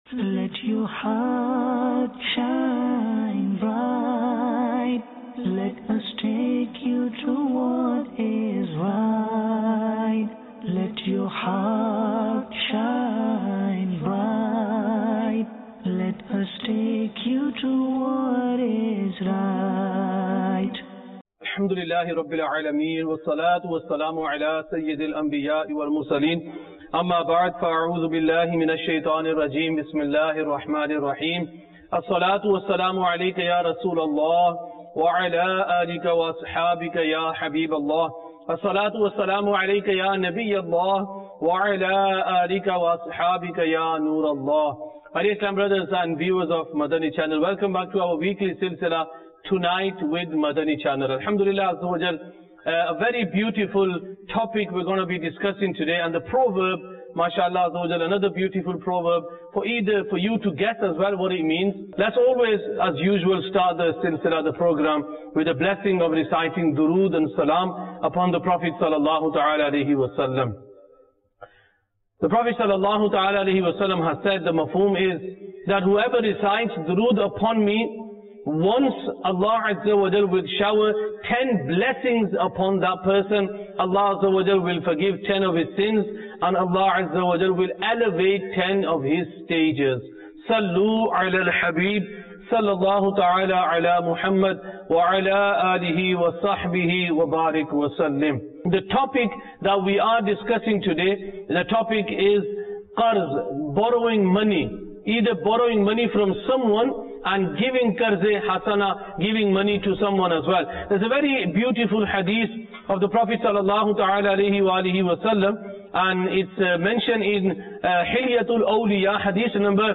Let your heart shine bright. Let us take you to what is right. Let your heart shine bright. Let us take you to what is right. Alhamdulillahi Rabbil Alameen, wa salatu wa salamu ala Sayyidil Anbiya wal Mursaleen. Amma ba'd, fa'a'udhu billahi minash shaitanir rajeem. Bismillahir Rahmanir Rahim. As-salatu wa salamu alayka ya Rasulallah wa ala alika wa ashabika ya Habiballah. As-salatu wa salamu alayka ya Nabiyallah wa ala alika wa ashabika ya Nurallah. Alaykum brothers and viewers of Madani channel, welcome back to our weekly silsila tonight with Madani channel. Alhamdulillah Azza wa Jal, a very beautiful topic we're going to be discussing today, and the proverb, mashallah Azza wa Jal, another beautiful proverb for you to guess as well what it means. Let's always, as usual, start the silsila, the program, with a blessing of reciting durood and salam upon the Prophet sallallahu ta'ala alayhi wa sallam. The Prophet sallallahu ta'ala alayhi wa sallam has said, the mafhum is that whoever recites durood upon me, once Allah Azza wa Jal will shower 10 blessings upon that person. Allah Azza wa Jal will forgive 10 of his sins, and Allah Azza wa Jal will elevate 10 of his stages. Sallu ala al-Habib sallallahu ta'ala ala Muhammad wa ala alihi wa sahbihi wa barik wa sallim. The topic that we are discussing today, the topic is qarz, borrowing money. Either borrowing money from someone and giving qarz-e hasana, giving money to someone as well. There's a very beautiful hadith of the Prophet sallallahu ta'ala alayhi wa alihi wa sallam, and it's mentioned in Hilyatul Awliya, hadith number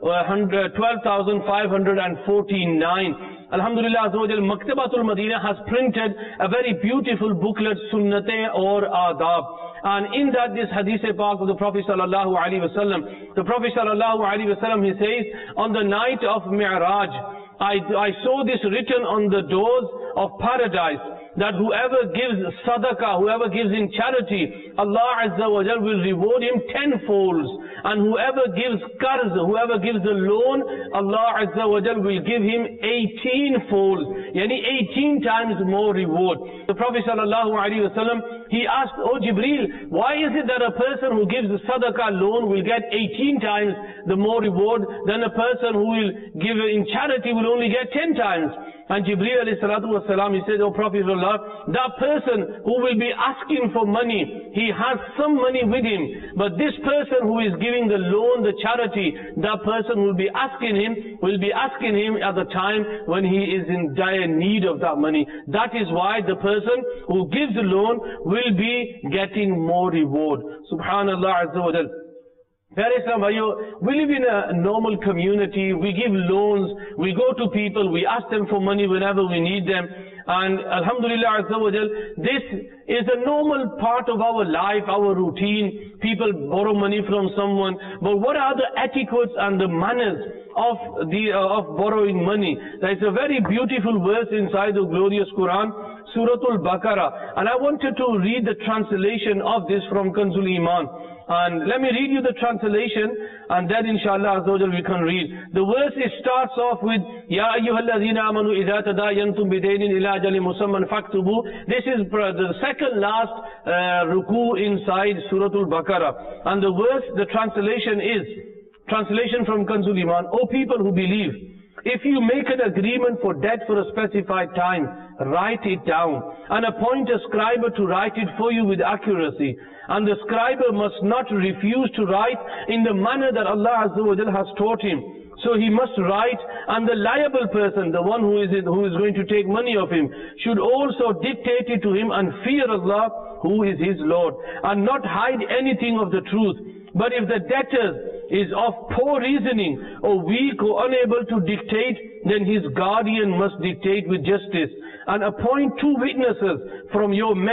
12,549. Alhamdulillah Azza wa Jal, Maktabatul Madinah has printed a very beautiful booklet, Sunnate or Adab. And in that, this hadith part of the Prophet sallallahu alaihi wasallam, the Prophet sallallahu alaihi wasallam, he says, on the night of Mi'raj, I saw this written on the doors of paradise, that whoever gives sadaqah, whoever gives in charity, Allah Azza wa Jal will reward him tenfolds. And whoever gives qarz, whoever gives a loan, Allah Azza wa Jal will give him 18 folds, yani 18 times more reward. The Prophet sallallahu alaihi wasallam, he asked, "Oh Jibreel, why is it that a person who gives the sadaqah loan will get 18 times the more reward than a person who will give in charity will only get 10 times?" And Jibreel alayhi salatu wasalam, he said, "Oh Prophet of Allah, that person who will be asking for money, he has some money with him, but this person who is giving the loan, the charity, that person will be asking him at the time when he is in dire need of that money. That is why the person who gives the loan will be getting more reward." Subhanallah Azza wa Jal. We live in a normal community, we give loans, we go to people, we ask them for money whenever we need them. And Alhamdulillah Azza wa Jal, this is a normal part of our life, our routine. People borrow money from someone. But what are the etiquettes and the manners of borrowing money? There is a very beautiful verse inside the glorious Quran, Suratul Baqarah. And I wanted to read the translation of this from Kanzul Iman. And let me read you the translation, and then inshallah Azza wa Jal we can read. The verse starts off with, Ya ayyuhalladhina amanu idha tadayantum bidaynin ila ajalin musamman faktubu. This is the second last ruku inside Suratul Baqarah. And the verse, the translation is, translation from Kanzul Iman, O people who believe, if you make an agreement for debt for a specified time, write it down, and appoint a scribe to write it for you with accuracy. And the scribe must not refuse to write in the manner that Allah Azza wa Jal has taught him. So he must write, and the liable person, the one who is going to take money of him, should also dictate it to him and fear Allah, who is his Lord, and not hide anything of the truth. But if the debtor is of poor reasoning or weak or unable to dictate, then his guardian must dictate with justice, and appoint 2 witnesses from your men.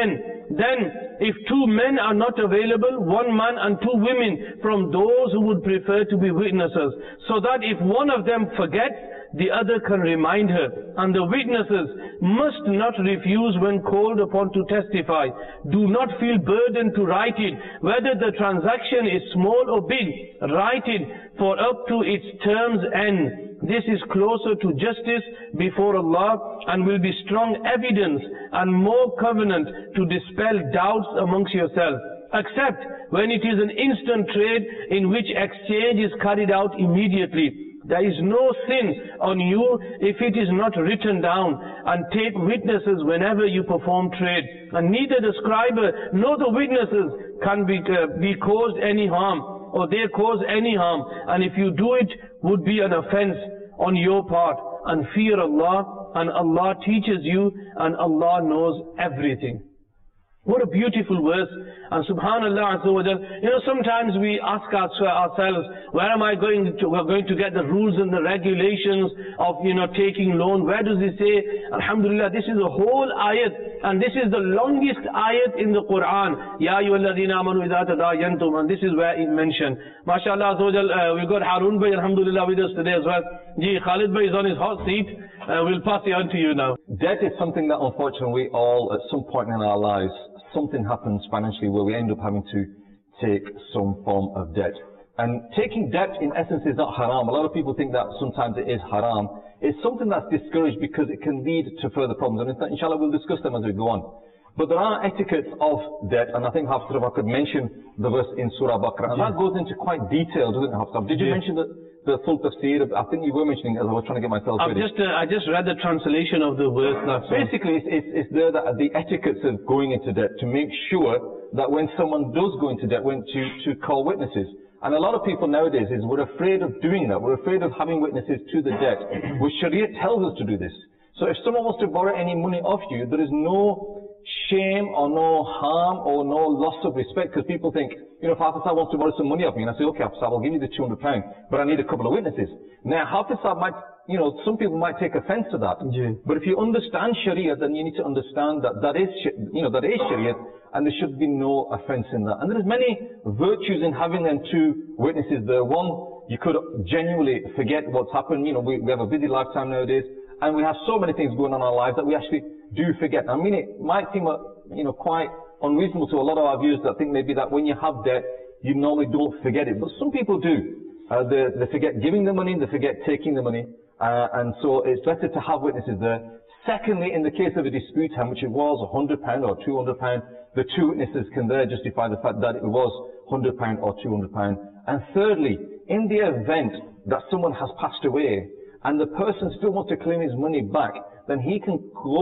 then if two men are not available, one man and two women from those who would prefer to be witnesses, so that if one of them forgets, the other can remind her. And the witnesses must not refuse when called upon to testify. Do not feel burdened to write it, whether the transaction is small or big. Write it, for up to its term's end. This is closer to justice before Allah and will be strong evidence and more covenant to dispel doubts amongst yourselves. Except when it is an instant trade in which exchange is carried out immediately. There is no sin on you if it is not written down, and take witnesses whenever you perform trade. And neither the scribe nor the witnesses can be caused any harm, or they cause any harm. And if you do it, would be an offense on your part. And fear Allah, and Allah teaches you, and Allah knows everything. What a beautiful verse. And subhanallah azza wa jal, sometimes we ask ourselves, where am I going to get the rules and the regulations of, taking loan? Where does it say? Alhamdulillah, this is a whole ayat, and this is the longest ayat in the Quran. Ya ayyuhalladhina amanu idha tadayantum, and this is where it mentioned. MashaAllah azza wa jal, we've got Harun Bhai, alhamdulillah, with us today as well. Khalid Bhai is on his hot seat. We'll pass it on to you now. Debt is something that unfortunately we all, at some point in our lives, something happens financially where we end up having to take some form of debt. And taking debt in essence is not haram. A lot of people think that sometimes it is haram. It's something that's discouraged because it can lead to further problems. And inshallah we'll discuss them as we go on. But there are etiquettes of debt, and I think Hafsah, if I could mention the verse in Surah Baqarah, and that goes into quite detail, doesn't it, Hafsah? Did you mention the full tafsir? I think you were mentioning it as I was trying to get myself ready. I just read the translation of the verse. Basically, it's there that the etiquettes of going into debt, to make sure that when someone does go into debt, when to call witnesses. And a lot of people nowadays we're afraid of doing that. We're afraid of having witnesses to the debt, which Sharia tells us to do this. So if someone wants to borrow any money off you, there is no shame or no harm or no loss of respect, because people think, if Hafizah wants to borrow some money off me, and I say, okay, Hafizah, I'll give you the £200, but I need a couple of witnesses. Now, Hafizah might, some people might take offense to that. Yeah. But if you understand Sharia, then you need to understand that is Sharia, and there should be no offense in that. And there is many virtues in having them two witnesses there. One, you could genuinely forget what's happened. We have a busy lifetime nowadays, and we have so many things going on in our lives that we actually do forget. I mean, it might seem, quite unreasonable to a lot of our viewers that think maybe that when you have debt, you normally don't forget it. But some people do. They forget giving the money, they forget taking the money. And so it's better to have witnesses there. Secondly, in the case of a dispute, how much it was, £100 or £200, the two witnesses can there justify the fact that it was £100 or £200. And thirdly, in the event that someone has passed away, and the person still wants to claim his money back, then he can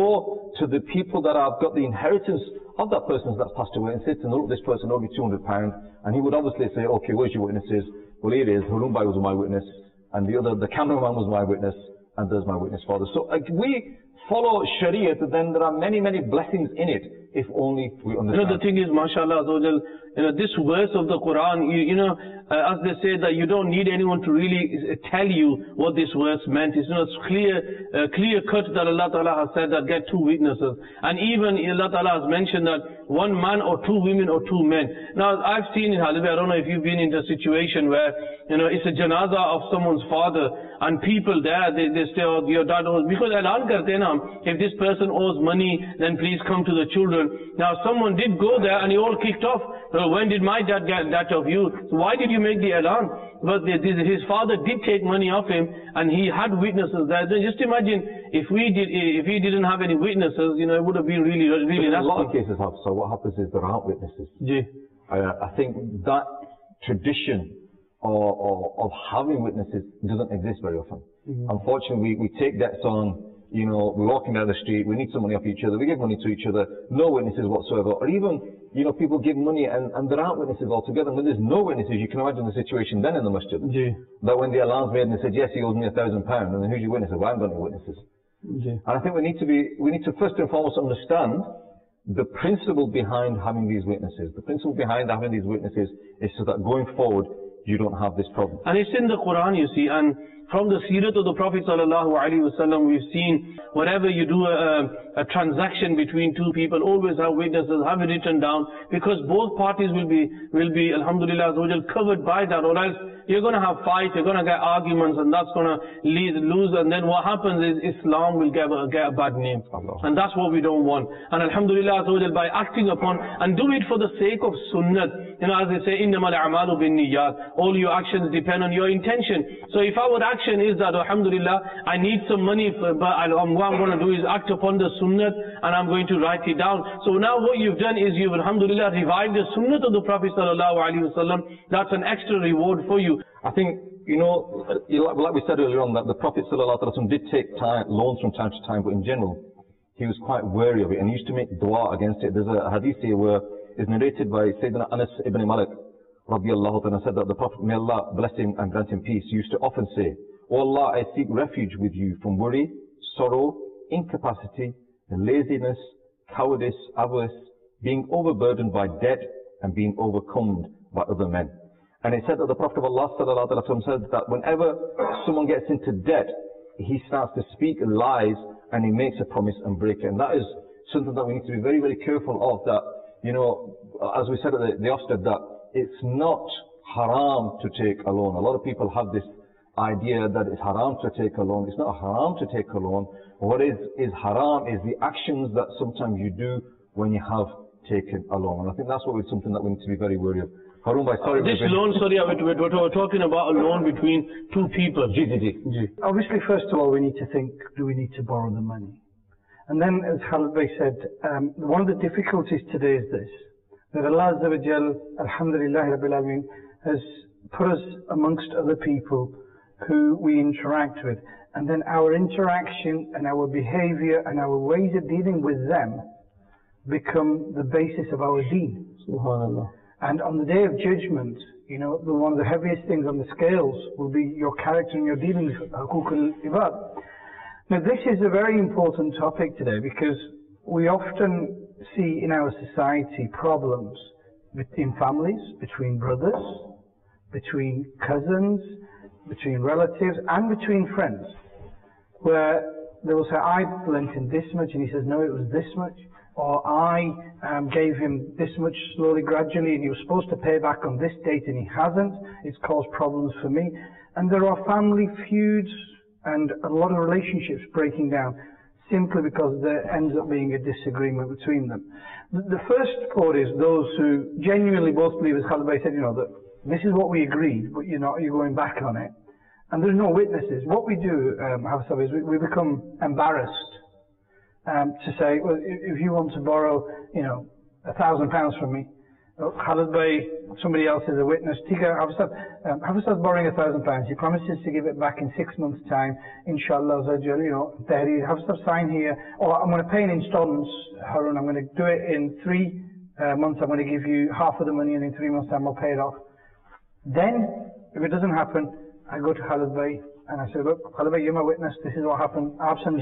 go to the people that have got the inheritance of that person that's passed away and say to them, look, this person owed me £200, and he would obviously say, okay, where's your witnesses? Well, here it is, Harun Bhai was my witness, and the cameraman was my witness, and there's my witness father. So we follow Sharia, but then there are many, many blessings in it, if only we understand. The thing is, mashallah, this verse of the Quran, as they say, that you don't need anyone to really tell you what this verse meant. It's clear cut that Allah Ta'ala has said that get two witnesses. And even Allah Ta'ala has mentioned that one man or two women or two men. Now, I've seen in Halibi, I don't know if you've been in a situation where, it's a janaza of someone's father, and people there, they say, oh, your dad owes, because Elan karte na, if this person owes money, then please come to the children. Now, someone did go there and he all kicked off. When did my dad get that of you? So why did you make the Elan? But his father did take money off him, and he had witnesses there. Then just imagine if he didn't have any witnesses, it would have been really nasty. In a lot of cases, so what happens is there aren't witnesses. Yeah. I think that tradition of having witnesses doesn't exist very often. Mm-hmm. Unfortunately, we take debts on. We're walking down the street, we need some money off each other, we give money to each other, no witnesses whatsoever. Or even, people give money and there aren't witnesses altogether. When there's no witnesses, you can imagine the situation then in the masjid. Yeah. That when the alarm's made and they said, yes, he owes me £1,000, and then who's your witness? Well, I haven't got any witnesses. Yeah. And I think we need to first and foremost understand the principle behind having these witnesses. The principle behind having these witnesses is so that going forward, you don't have this problem. And it's in the Quran, you see, and from the seerah of the Prophet sallallahu alaihi wasallam, we've seen whenever you do a transaction between two people, always have witnesses, have it written down, because both parties will be alhamdulillah covered by that, or else you're going to have fights, you're going to get arguments, and that's going to lose, and then what happens is Islam will get a bad name. And that's what we don't want. And alhamdulillah, by acting upon, and do it for the sake of sunnah. As they say, إِنَّمَا الْأَعْمَالُ بِالنِّيَّاتِ. All your actions depend on your intention. So if our action is that, alhamdulillah, I need some money, but what I'm going to do is act upon the sunnah, and I'm going to write it down. So now what you've done is you've, alhamdulillah, revived the sunnah of the Prophet sallallahu alaihi wasallam. That's an extra reward for you. I think, like we said earlier on, that the Prophet ﷺ did take loans from time to time, but in general, he was quite wary of it, and he used to make dua against it. There's a hadith here where it's narrated by Sayyidina Anas ibn Malik, radiallahu ta'ala, said that the Prophet, may Allah bless him and grant him peace, used to often say, "O Allah, I seek refuge with you from worry, sorrow, incapacity, laziness, cowardice, avarice, being overburdened by debt, and being overcome by other men." And it said that the Prophet of Allah said that whenever someone gets into debt, he starts to speak lies and he makes a promise and break it. And that is something that we need to be very, very careful of, that, as we said at the offset, that it's not haram to take a loan. A lot of people have this idea that it's haram to take a loan. It's not haram to take a loan. What is haram is the actions that sometimes you do when you have taken a loan. And I think that's something that we need to be very wary of. Harun bhai, sorry. This loan, we're talking about a loan between two people. Obviously, first of all, we need to think, do we need to borrow the money? And then, as Khalid Bey said, one of the difficulties today is this, that Allah Azza wa Jal, alhamdulillah Rabbil Alameen, has put us amongst other people who we interact with. And then our interaction and our behavior and our ways of dealing with them become the basis of our deen. Subhanallah. And on the day of judgment, one of the heaviest things on the scales will be your character and your dealings, hukuk al-ibad. Now this is a very important topic today, because we often see in our society problems in families, between brothers, between cousins, between relatives, and between friends, where they will say, I lent him this much, and he says, no, it was this much. Or I gave him this much slowly, gradually, and he was supposed to pay back on this date and he hasn't. It's caused problems for me. And there are family feuds and a lot of relationships breaking down simply because there ends up being a disagreement between them. The first port is those who genuinely both believe, as Khalid Bey said, that this is what we agreed, but you're going back on it. And there's no witnesses. What we do, Hafsab, is we become embarrassed. To say, well, if you want to borrow, £1,000 from me, Khalid Bey, somebody else is a witness. Tika, Hafsab's borrowing £1,000. He promises to give it back in 6 months' time. Inshallah, Hafsab sign here. Or I'm going to pay in installments, Harun. I'm going to do it in 3 months. I'm going to give you half of the money, and in 3 months' time I'll pay it off. Then, if it doesn't happen, I go to Khalid Bey and I say, look, Khalid Bey, you're my witness. This is what happened.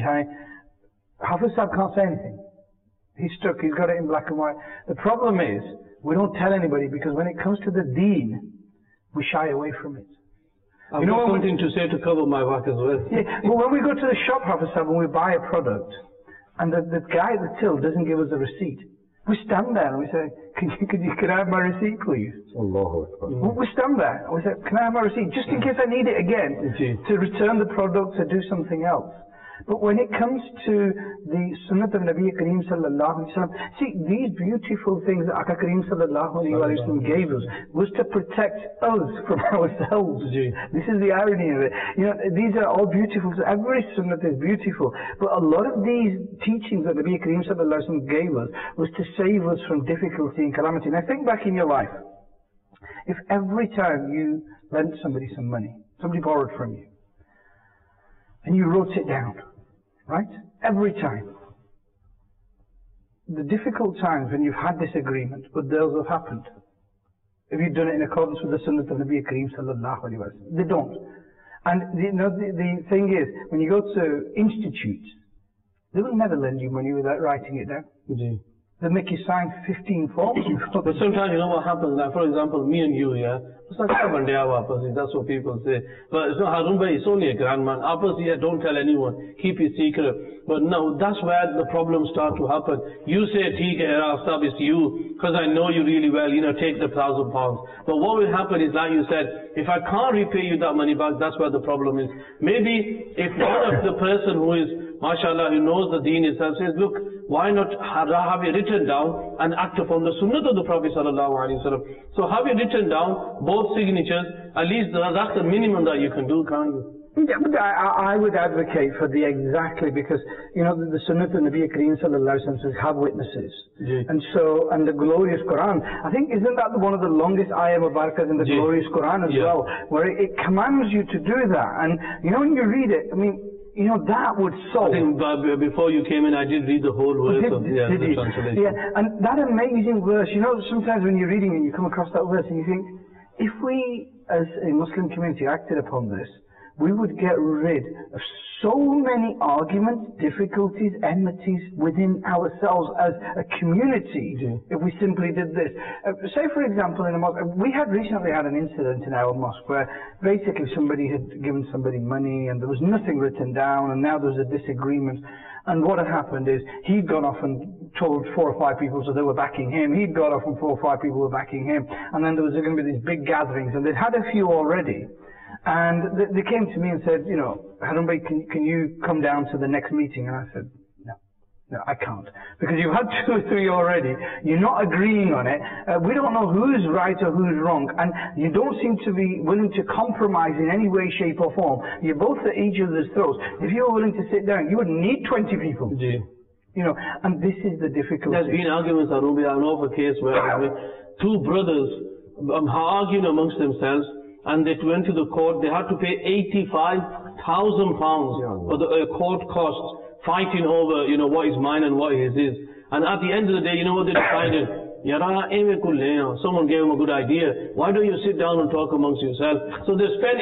Hafiz Sahib can't say anything. He's stuck, he's got it in black and white. The problem is, we don't tell anybody, because when it comes to the deen, we shy away from it. I've got something to say to cover my work as well. Yeah, well, when we go to the shop, Hafiz Sahib, and we buy a product, and the guy at the till doesn't give us a receipt, we stand there and we say, can I have my receipt, please? Allahu Akbar. We stand there and we say, can I have my receipt? Just in case I need it again, to return the product, to do something else. But when it comes to the Sunnah of Nabi Kareem sallallahu alayhi wa sallam, see, these beautiful things that Aka Kareem sallallahu alayhi wa sallam gave us was to protect us from ourselves. This is the irony of it. These are all beautiful. Every Sunnah is beautiful. But a lot of these teachings that Nabi Kareem sallallahu alayhi wa sallam gave us was to save us from difficulty and calamity. Now think back in your life. If every time you lent somebody some money, somebody borrowed from you, and you wrote it down, right? Every time. The difficult times when you've had disagreement, but those have happened. Have you done it in accordance with the Sunnah of Nabi Kareem sallallahu alayhi wa sallam? They don't. And the thing is, when you go to institutes, they will never lend you money without writing it down. They make you sign 15 forms. But sometimes, you know what happens? Like, for example, me and you, yeah? It's like, that's what people say. But it's not Harun Bhai, it's only a grand man. Opposite, don't tell anyone. Keep it secret. But no, that's where the problems start to happen. You say, Theek hai, Sab, it's you, because I know you really well, you know, take the £1,000. But what will happen is, like you said, if I can't repay you that money back, that's where the problem is. Maybe if one of the person who is, mashallah, who knows the deen itself says, look, why not have it written down and act upon the sunnah of the Prophet sallallahu alaihi wasallam? So have it written down, both signatures, at least that's the minimum that you can do, can't you? Yeah, but I would advocate for the exactly, because, you know, the Sunnah of Nabi Kareem sallallahu alaihi wasallam says have witnesses. Yeah. And the glorious Quran, I think, isn't that one of the longest ayah mubarakahs in the glorious Quran as well, where it commands you to do that. And, you know, when you read it, I mean, you know, that would solve. I think before you came in, I did read the whole verse of the translation. Yeah, and that amazing verse, you know, sometimes when you're reading it, you come across that verse and you think, if we as a Muslim community acted upon this, we would get rid of so many arguments, difficulties, enmities within ourselves as a community if we simply did this. Say, for example, in a mosque, we had recently had an incident in our mosque where basically somebody had given somebody money and there was nothing written down, and now there's a disagreement. And what had happened is he'd gone off and told 4 or 5 people, so they were backing him. He'd gone off and 4 or 5 people were backing him. And then there was going to be these big gatherings, and they'd had a few already. And they came to me and said, you know, Harun Bhai, can you come down to the next meeting? And I said, no, I can't. Because you've had 2 or 3 already. You're not agreeing on it. We don't know who's right or who's wrong. And you don't seem to be willing to compromise in any way, shape or form. You're both at each other's throats. If you were willing to sit down, you wouldn't need 20 people. You know, and this is the difficulty. There's been arguments, Harun Bhai. I know of a case where 2 brothers arguing amongst themselves, and they went to the court. They had to pay £85,000 for the court costs, fighting over, you know, what is mine and what is his. And at the end of the day, you know what they decided? Someone gave them a good idea. Why don't you sit down and talk amongst yourselves? So they spent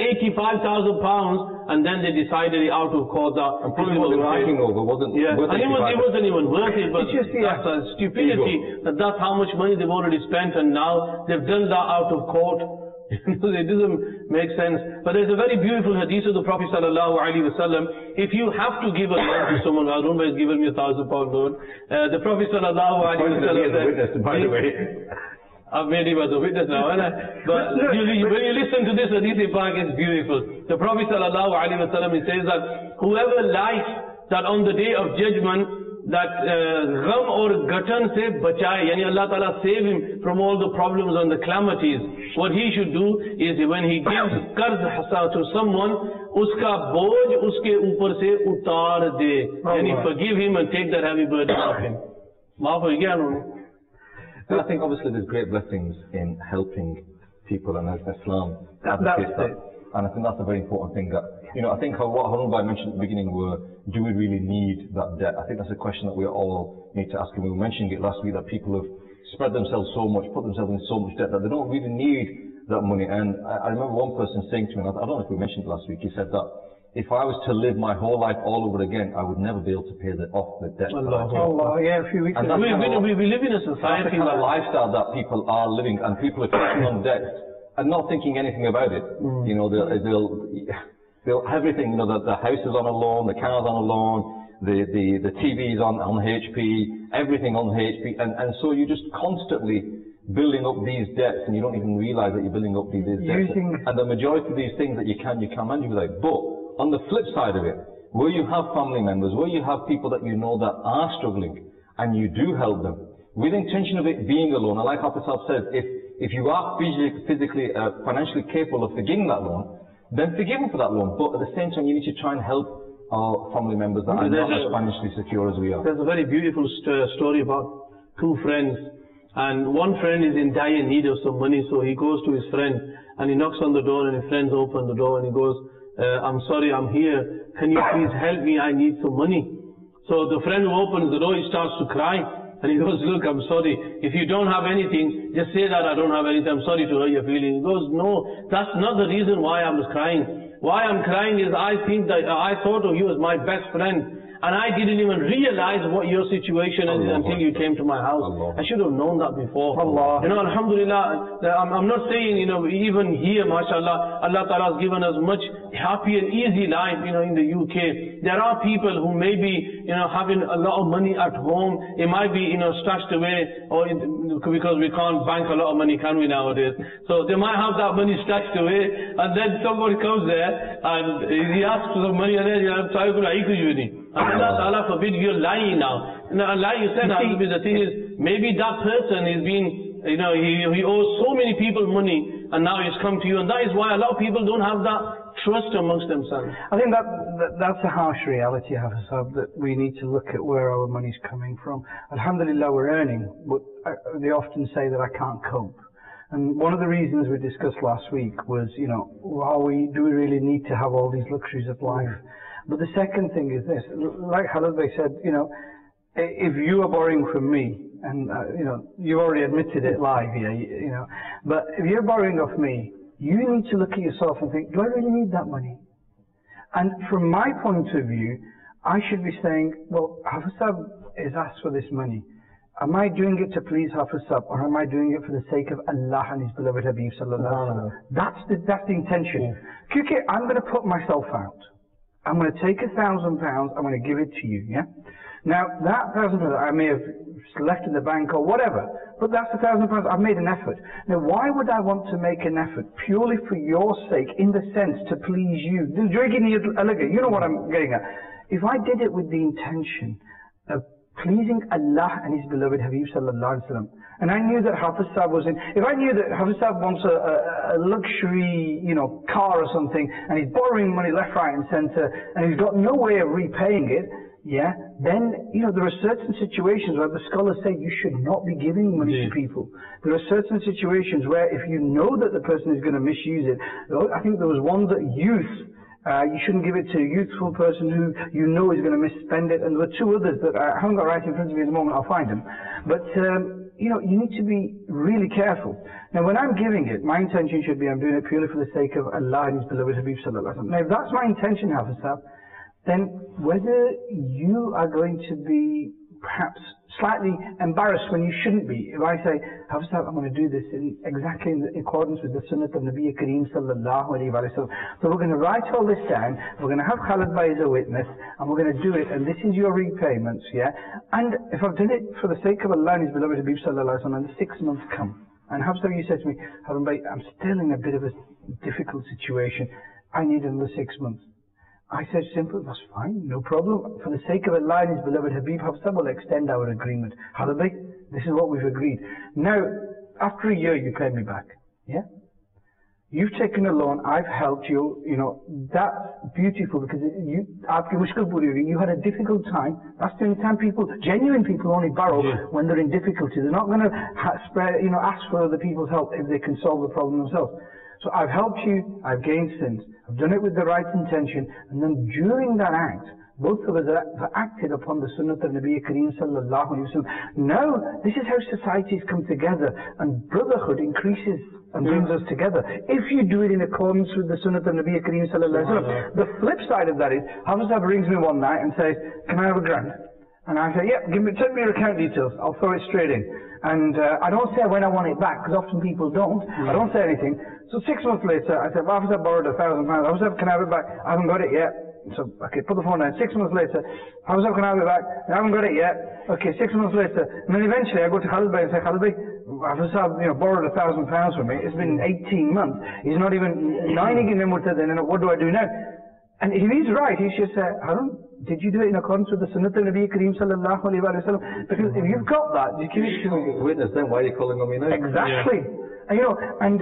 £85,000, and then they decided out of court that probably what they were fighting over wasn't worth it. It wasn't even worth it, but that's a stupidity. That's how much money they've already spent, and now they've done that out of court. It doesn't make sense. But there's a very beautiful hadith of the Prophet sallallahu alaihi wasallam. If you have to give a loan to someone, Harun Bhai has given me £1,000 loan. The Prophet sallallahu alaihi wasallam said, by the way. I've made him as a witness now, haven't I? But when you listen to this hadith, it's beautiful. The Prophet sallallahu alaihi wasallam says that whoever likes that on the day of judgment, that gham or gatan se bachaye, yani Allah Ta'ala save him from all the problems and the calamities. What he should do is when he gives qarz hasa to someone, uska boj uske upar se utar de. Yani forgive him and take that heavy burden off him. Maaf ho gaya unhone. I think obviously there's great blessings in helping people, and Islam advocates that. And I think that's a very important thing. That, you know, I think what Harun Bhai mentioned at the beginning were, do we really need that debt? I think that's a question that we all need to ask. And we were mentioning it last week, that people have spread themselves so much, put themselves in so much debt that they don't really need that money. And I remember one person saying to me, and I don't know if we mentioned it last week, he said that if I was to live my whole life all over again, I would never be able to pay off the debt. Allah, yeah, a few weeks ago. We live in a society, that's the kind of lifestyle that people are living, and people are taking on debt and not thinking anything about it. You know, they'll everything, you know, the house is on a loan, the car's on a loan, the TV's on HP, everything on HP, and so you're just constantly building up these debts, and you don't even realize that you're building up these debts. And the majority of these things that you can manage without. But on the flip side of it, where you have family members, where you have people that you know that are struggling, and you do help them, with the intention of it being a loan, and like Hafiz said, if you are physically, financially capable of forgiving that loan, then forgive them for that loan. But at the same time, you need to try and help our family members that are not as financially secure as we are. There's a very beautiful story about 2 friends. And one friend is in dire need of some money, so he goes to his friend and he knocks on the door, and his friends open the door and he goes, I'm sorry, I'm here. Can you please help me? I need some money. So the friend who opens the door, he starts to cry. And he goes, look, I'm sorry. If you don't have anything, just say that I don't have anything. I'm sorry to hurt your feelings. He goes, no, that's not the reason why I'm crying. Why I'm crying is I think that I thought of you as my best friend. and I didn't even realize what your situation is until you came to my house. I should have known that before. You know, alhamdulillah, I'm not saying, you know, even here, mashallah, Allah Ta'ala has given us much happy and easy life, you know, in the UK. There are people who may be, you know, having a lot of money at home. It might be, you know, stashed away, or because we can't bank a lot of money, can we, nowadays? So they might have that money stashed away, and then somebody comes there and he asks for some money, and then and Allah Ta'ala forbid, you're lying now. And like you said, the thing is, maybe that person is being, you know, he owes so many people money, and now he's come to you, and that is why a lot of people don't have that trust amongst themselves. I think that's a harsh reality, Hafizab, that we need to look at where our money's coming from. Alhamdulillah, we're earning, but they often say that I can't cope. And one of the reasons we discussed last week was, you know, do we really need to have all these luxuries of life? But the second thing is this, like Khalid Bey said, you know, if you are borrowing from me, and you know, you already admitted it live here, you know, but if you're borrowing off me, you need to look at yourself and think, do I really need that money? And from my point of view, I should be saying, well, Hafizab is asked for this money. Am I doing it to please Hafizab, or am I doing it for the sake of Allah and His beloved Habib sallallahu alaihi wasallam? That's the intention. Okay, I'm going to put myself out. I'm going to take £1,000, I'm going to give it to you, yeah? Now, that £1,000 I may have left in the bank or whatever, but that's £1,000, I've made an effort. Now, why would I want to make an effort? Purely for your sake, in the sense to please you. You know what I'm getting at. If I did it with the intention of pleasing Allah and His beloved Habib sallallahu alaihi wasallam, and I knew that Hafiz Sahib was in, if I knew that Hafiz Sahib wants a luxury, you know, car or something, and he's borrowing money left, right and centre, and he's got no way of repaying it, yeah, then, you know, there are certain situations where the scholars say you should not be giving money to people. There are certain situations where if you know that the person is going to misuse it, I think there was one that youth, you shouldn't give it to a youthful person who you know is going to misspend it, and there were two others that I haven't got right in front of me at the moment, I'll find them. But, you know, you need to be really careful. Now, when I'm giving it, my intention should be I'm doing it purely for the sake of Allah and His beloved Habib sallallahu alaihi wasallam. Now, if that's my intention, Hafiz Sahib, then whether you are going to be perhaps slightly embarrassed when you shouldn't be. If I say, Hafiz Sahib, I'm going to do this exactly in accordance with the Sunnah of Nabi Kareem sallallahu alayhi wa sallam. So we're going to write all this down, we're going to have Khalid Bey as a witness, and we're going to do it, and this is your repayments, yeah? And if I've done it for the sake of Allah and His beloved Habib sallallahu alayhi wa sallam, and the 6 months come, and Hafiz Sahib, you said to me, Khalid Bey, I'm still in a bit of a difficult situation, I need another 6 months. I said, simple, that's fine, no problem. For the sake of Allah and His beloved Habib, Hafsa will extend our agreement. Khalid Bey, this is what we've agreed. Now, after a year, you pay me back. Yeah? You've taken a loan, I've helped you, you know, that's beautiful because you had a difficult time. That's the only time genuine people only borrow when they're in difficulty. They're not going to ask for other people's help if they can solve the problem themselves. So I've helped you, I've gained sins, I've done it with the right intention, and then during that act, both of us have acted upon the Sunnah of Nabi Kareem sallallahu alayhi wa sallam. Now, this is how societies come together, and brotherhood increases and brings us together. If you do it in accordance with the Sunnah of Nabi Kareem sallallahu alayhi wa sallam. The flip side of that is, Hafiz Sahib rings me one night and says, can I have £1,000? And I say, yeah, send me your account details, I'll throw it straight in. And I don't say when I want it back, because often people don't. I don't say anything. So 6 months later, I said, well, Hafiz Sahib borrowed £1,000. Hafiz Sahib, can I have it back? I haven't got it yet. So, okay, put the phone down. 6 months later, Hafiz Sahib, can I have it back? I haven't got it yet. Okay, 6 months later. And then eventually I go to Khalid Bey and say, Khalid Bey, Hafiz Sahib, borrowed £1,000 from me. It's been 18 months. He's not even 90 in Murtad, and what do I do now? And if he's right, he should say, Harun, did you do it in accordance with the Sunnah of Nabi Kareem sallallahu alayhi wa sallam? Because if you've got that, you give it to me. Witness then, why are you calling on me now? Exactly. Yeah. And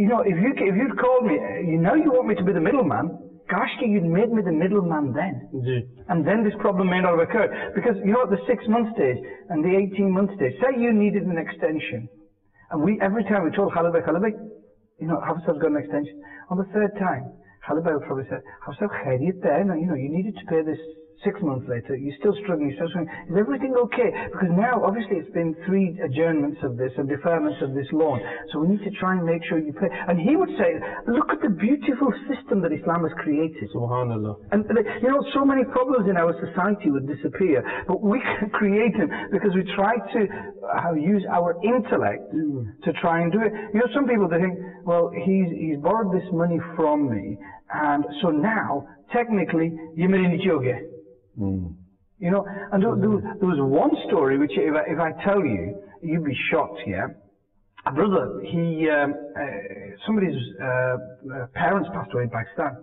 if you'd called me, you want me to be the middleman, gosh, you'd made me the middleman then. And then this problem may not have occurred. Because, at the 6 month stage and the 18-month stage, say you needed an extension. And every time we told Khalid Bey, Hafiz Sahib's got an extension. On the third time, Khalid Bey would probably say, Hafiz Sahib, khairiyat there, you needed to pay this 6 months later, you're still struggling, you're still struggling. Is everything okay? Because now, obviously, it's been 3 adjournments of this and deferments of this loan. So we need to try and make sure you pay. And he would say, look at the beautiful system that Islam has created. Subhanallah. And you know, so many problems in our society would disappear, but we can create them because we try to use our intellect to try and do it. You know, some people, they think, well, he's borrowed this money from me, and so now, technically, you're in yoga. You know, and there was one story which, if I tell you, you'd be shocked. Yeah, a brother, somebody's parents passed away in Pakistan.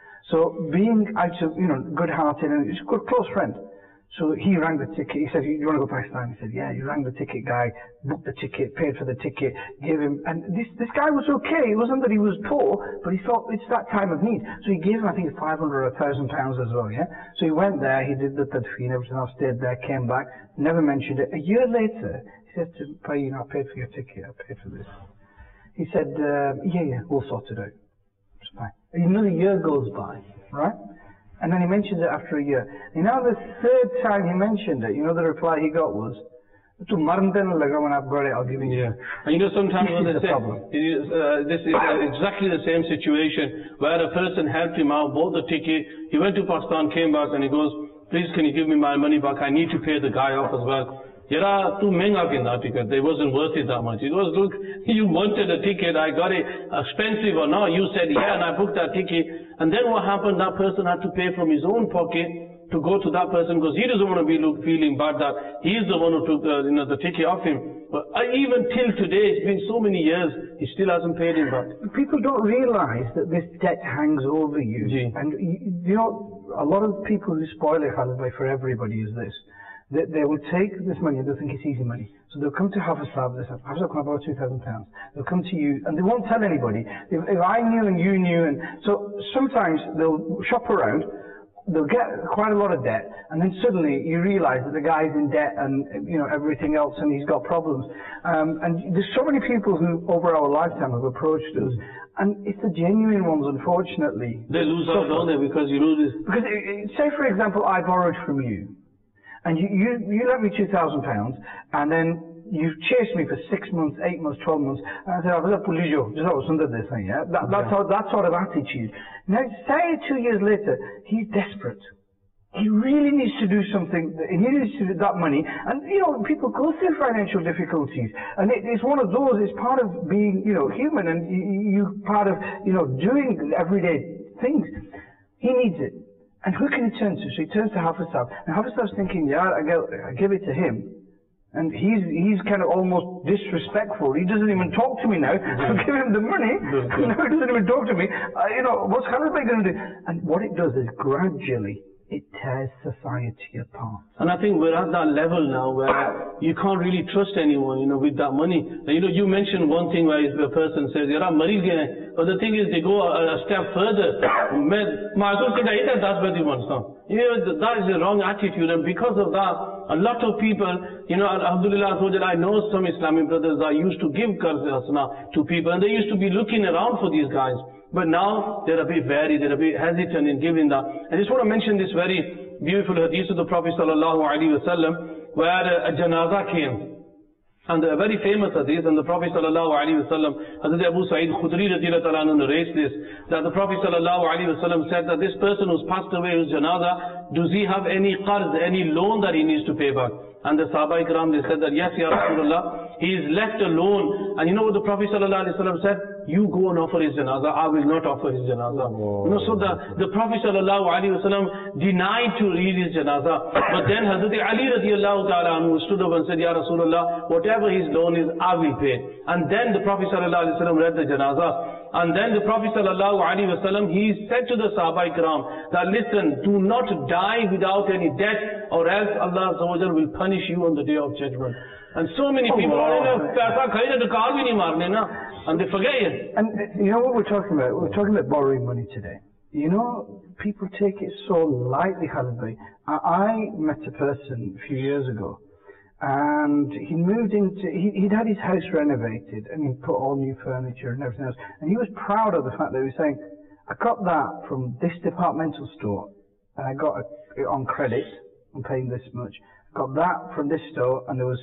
So being out of, you know, good-hearted, and he's a good close friend. So he rang the ticket. He said, "You want to go to Pakistan?" He said, "Yeah." He rang the ticket guy, booked the ticket, paid for the ticket, gave him, and this guy was okay. It wasn't that he was poor, but he thought it's that time of need. So he gave him, I think, 500 or 1,000 pounds as well. Yeah. So he went there, he did the tadfeen, everything else, stayed there, came back, never mentioned it. A year later, he said to pay, you know, I paid for your ticket, I paid for this. He said, yeah, we'll sort it out. It's fine. Another year goes by, right? And then he mentions it after a year. And now the 3rd time he mentioned it, you know, the reply he got was, "To Marndan laga, when I've got it, I'll give it to you." And you know, sometimes what they say, problem. this is exactly the same situation where a person helped him out, bought the ticket, he went to Pakistan, came back, and he goes, "Please, can you give me my money back? I need to pay the guy off as well." Yara, too menga kinda ticket. It wasn't worth it that much. It was, look, you wanted a ticket, I got it expensive or not. You said, yeah, and I booked that ticket. And then what happened? That person had to pay from his own pocket to go to that person because he doesn't want to be feeling bad that he's the one who took the ticket off him. But even till today, it's been so many years, he still hasn't paid him back. People don't realize that this debt hangs over you. And you know, a lot of people who spoil it, for everybody, is this. They will take this money and they'll think it's easy money. So they'll come to Hafiz Sahib, they say, "Hafiz Sahib, can I borrow £2,000? They'll come to you and they won't tell anybody. If I knew and you knew, and so sometimes they'll shop around, they'll get quite a lot of debt, and then suddenly you realize that the guy's in debt and, you know, everything else, and he's got problems. And there's so many people who over our lifetime have approached us, and it's the genuine ones, unfortunately. They lose out, don't they, because you lose this. Because say, for example, I borrowed from you. And you lent me £2,000, and then you chased me for 6 months, 8 months, 12 months, and I said, that sort of attitude. Now, say 2 years later, he's desperate. He really needs to do something, he needs to do that money, and, you know, people go through financial difficulties, and it's one of those, it's part of being, you know, human, and you part of, you know, doing everyday things. He needs it. And who can he turn to? So he turns to Hafiz Sahib. And Hafiz Sahib's thinking, yeah, I give it to him. And he's kind of almost disrespectful. He doesn't even talk to me now. So give him the money. No, he doesn't even talk to me. You know, what's Khalid Bey going to do? And what it does is gradually, it tears society apart. And I think we're at that level now where you can't really trust anyone, you know, with that money. And, you know, you mentioned one thing where the person says, "Yara mari gaye," but the thing is, they go a step further. You know, that is a wrong attitude, and because of that, a lot of people, you know, alhamdulillah, I know some Islamic brothers that used to give qarz hasana to people, and they used to be looking around for these guys. But now they're a bit wary, they're a bit hesitant in giving that. I just want to mention this very beautiful hadith of the Prophet sallallahu alaihi wasallam, where a janaza came. And a very famous hadith, and the Prophet sallallahu alaihi wasallam, Hazrat Abu Sa'id Khudri radhiyallahu anhu narrates this, that the Prophet sallallahu alaihi wasallam said that this person who's passed away, whose janaza, does he have any qarz, any loan that he needs to pay back? And the Sahaba Ikram, they said that, yes, Ya Rasulullah, he is left alone. And you know what the Prophet sallallahu alaihi wasallam said? You go and offer his janaza, I will not offer his janaza. You know, so the Prophet sallallahu alaihi wasallam denied to read his janaza. But then Hazrat Ali radiyallahu ta'ala anhu stood up and said, Ya Rasulullah, whatever his loan is, I will pay. And then the Prophet sallallahu alaihi wasallam read the janaza. And then the Prophet sallallahu alaihi wasallam, he said to the Sahaba Ikram that, listen, do not die without any debt, or else Allah will punish you on the day of judgment. And so many people and they forget it. And you know what we're talking about? We're talking about borrowing money today. You know, people take it so lightly, Khalid Bey. I met a person a few years ago, and he moved into, he'd had his house renovated, and he put all new furniture and everything else, and he was proud of the fact that he was saying, I got that from this departmental store, and I got it on credit. I'm paying this much. Got that from this store, and there was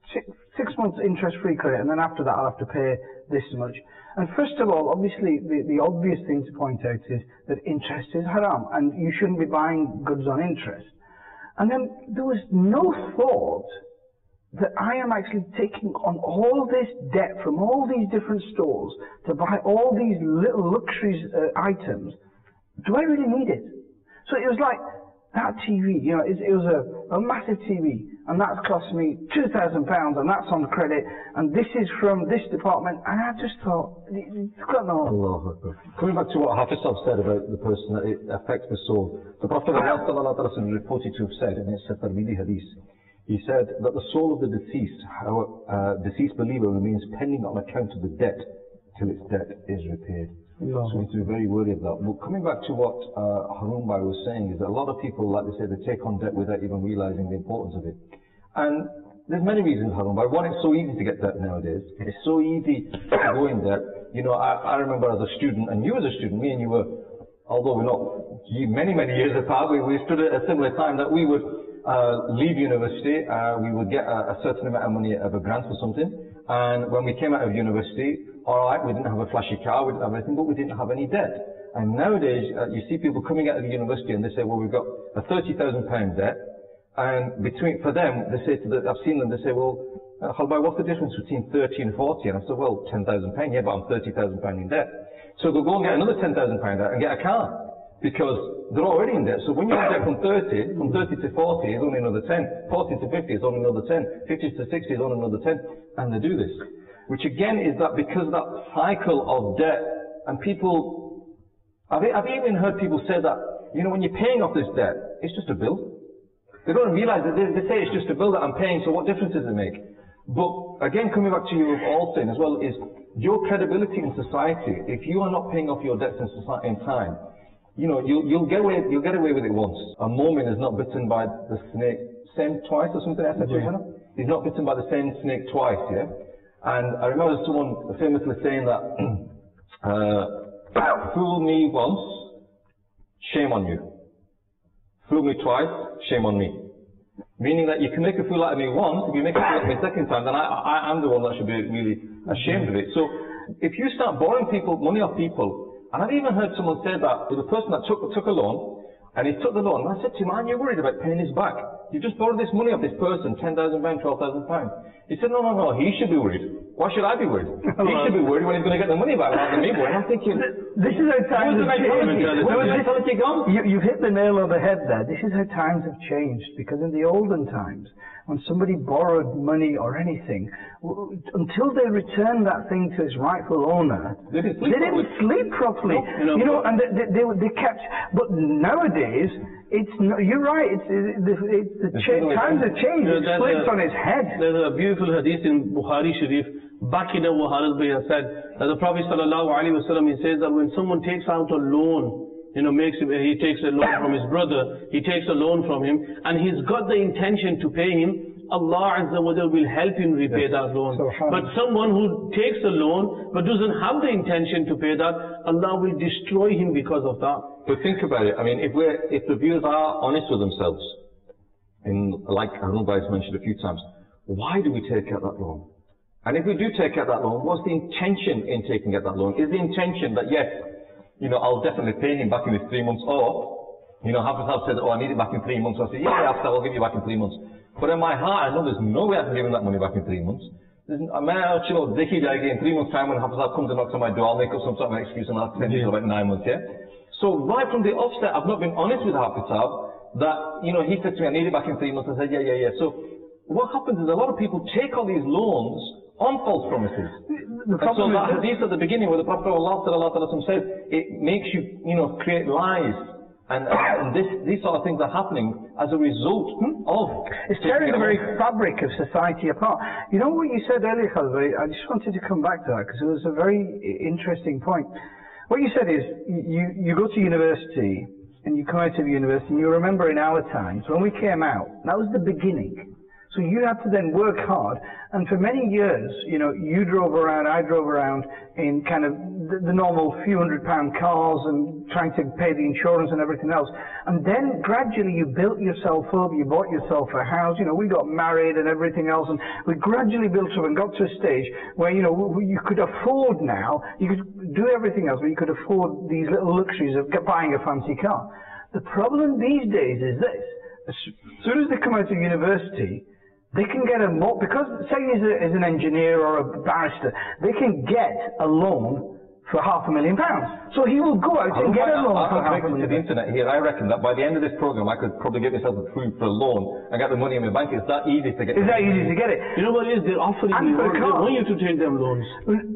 6 months interest-free credit, and then after that I'll have to pay this much. And first of all, obviously, the obvious thing to point out is that interest is haram, and you shouldn't be buying goods on interest. And then there was no thought that I am actually taking on all this debt from all these different stores to buy all these little luxuries items. Do I really need it? So it was like, that TV, you know, it was a massive TV, and that's cost me £2,000, and that's on credit, and this is from this department, and I just thought, it's got no... Allah Akbar. Coming back to what Hafiz said about the person that it affects the soul, the Prophet ﷺ reported to have said, and it's a Tirmidhi hadith, he said that the soul of the deceased believer remains pending on account of the debt till its debt is repaid. So we need to be very worried of that. But coming back to what Harun Bhai was saying, is that a lot of people, like they say, they take on debt without even realizing the importance of it. And there's many reasons, Harun Bhai. One, it's so easy to get debt nowadays. It's so easy to go in debt. You know, I remember as a student, and you as a student, me and you were, although we're not many years apart, we stood at a similar time that we would leave university, we would get a certain amount of money of a grant or something. And when we came out of university, all right, we didn't have a flashy car, we didn't have anything, but we didn't have any debt. And nowadays, you see people coming out of the university and they say, well, we've got a £30,000 debt. And for them, they say I've seen them, they say, well, Khalbay, what's the difference between 30 and 40? And I said, well, £10,000, yeah, but I'm £30,000 in debt. So they'll go and get another £10,000 debt and get a car, because they're already in debt. So when you're in debt from 30 to 40 is only another 10, 40 to 50 is only another 10, 50 to 60 is only another 10, and they do this. Which again is that because of that cycle of debt, and people, I've even heard people say that, you know, when you're paying off this debt, it's just a bill. They don't realize that they say it's just a bill that I'm paying, so what difference does it make? But again, coming back to you all saying as well, is your credibility in society. If you are not paying off your debts in time, you know, you'll get away with it once. A mu'min is not bitten by the snake twice or something. He's not bitten by the same snake twice, yeah? And I remember someone famously saying that, fool me once, shame on you. Fool me twice, shame on me. Meaning that you can make a fool out of me once, if you make a fool out of me a second time, then I'm the one that should be really ashamed of it. So if you start borrowing money off people, and I've even heard someone say that to the person that took a loan, and he took the loan, and I said to him, aren't you worried about paying his back? You just borrowed this money off this person, £10,000, £12,000. He said, no, he should be worried. Why should I be worried? He should be worried when he's going to get the money back rather than me worried. I'm thinking, this is how times have changed. You've hit the nail on the head there. This is how times have changed, because in the olden times, when somebody borrowed money or anything, until they returned that thing to its rightful owner, they didn't sleep properly. No, you know, and they kept. But nowadays, you're right. Times have changed. It's flipped on its head. There's a beautiful hadith in Bukhari Sharif. Back in Abu Harith Bhai said that the Prophet ﷺ, he says that when someone takes out a loan, you know, he takes a loan from his brother, he takes a loan from him, and he's got the intention to pay him, Allah Azza wa Jalla will help him repay that loan. But someone who takes a loan but doesn't have the intention to pay that, Allah will destroy him because of that. But think about it. I mean, if the viewers are honest with themselves, like Harun Bhai has mentioned a few times, why do we take out that loan? And if we do take out that loan, what's the intention in taking out that loan? Is the intention that, yes, you know, I'll definitely pay him back in this 3 months, or, you know, Hafiz said, oh, I need it back in 3 months. I said, yeah, I'll give you back in 3 months. But in my heart, I know there's no way I can give him that money back in 3 months. In 3 months' time, when Hafiz comes and knocks on my door, I'll make up some sort of excuse and I'll spend it for about 9 months, yeah? So right from the offset, I've not been honest with Hafiz that, you know, he said to me, I need it back in 3 months. I said, yeah. So what happens is a lot of people take all these loans on false promises. So that hadith at the beginning where the Prophet said, it makes you, you know, create lies. And these sort of things are happening as a result of... It's tearing the very fabric of society apart. You know what you said earlier, Khalid, I just wanted to come back to that because it was a very interesting point. What you said is, you go to university and you come out of university and you remember in our times, when we came out, that was the beginning. So you had to then work hard, and for many years, you know, you drove around, I drove around in kind of the normal few £100 cars and trying to pay the insurance and everything else. And then gradually you built yourself up, you bought yourself a house, we got married and everything else, and we gradually built up and got to a stage where, you could afford now, you could do everything else, but you could afford these little luxuries of buying a fancy car. The problem these days is this: as soon as they come out of university, they can get because say he's an engineer or a barrister, they can get a loan for £500,000. So he will go out and get a loan for £500,000. To the internet here, I reckon that by the end of this program, I could probably get myself approved for a loan and get the money in my bank. It's that easy to get. It's that easy to get it. You know what it is? They're offering you, they want you to take them loans.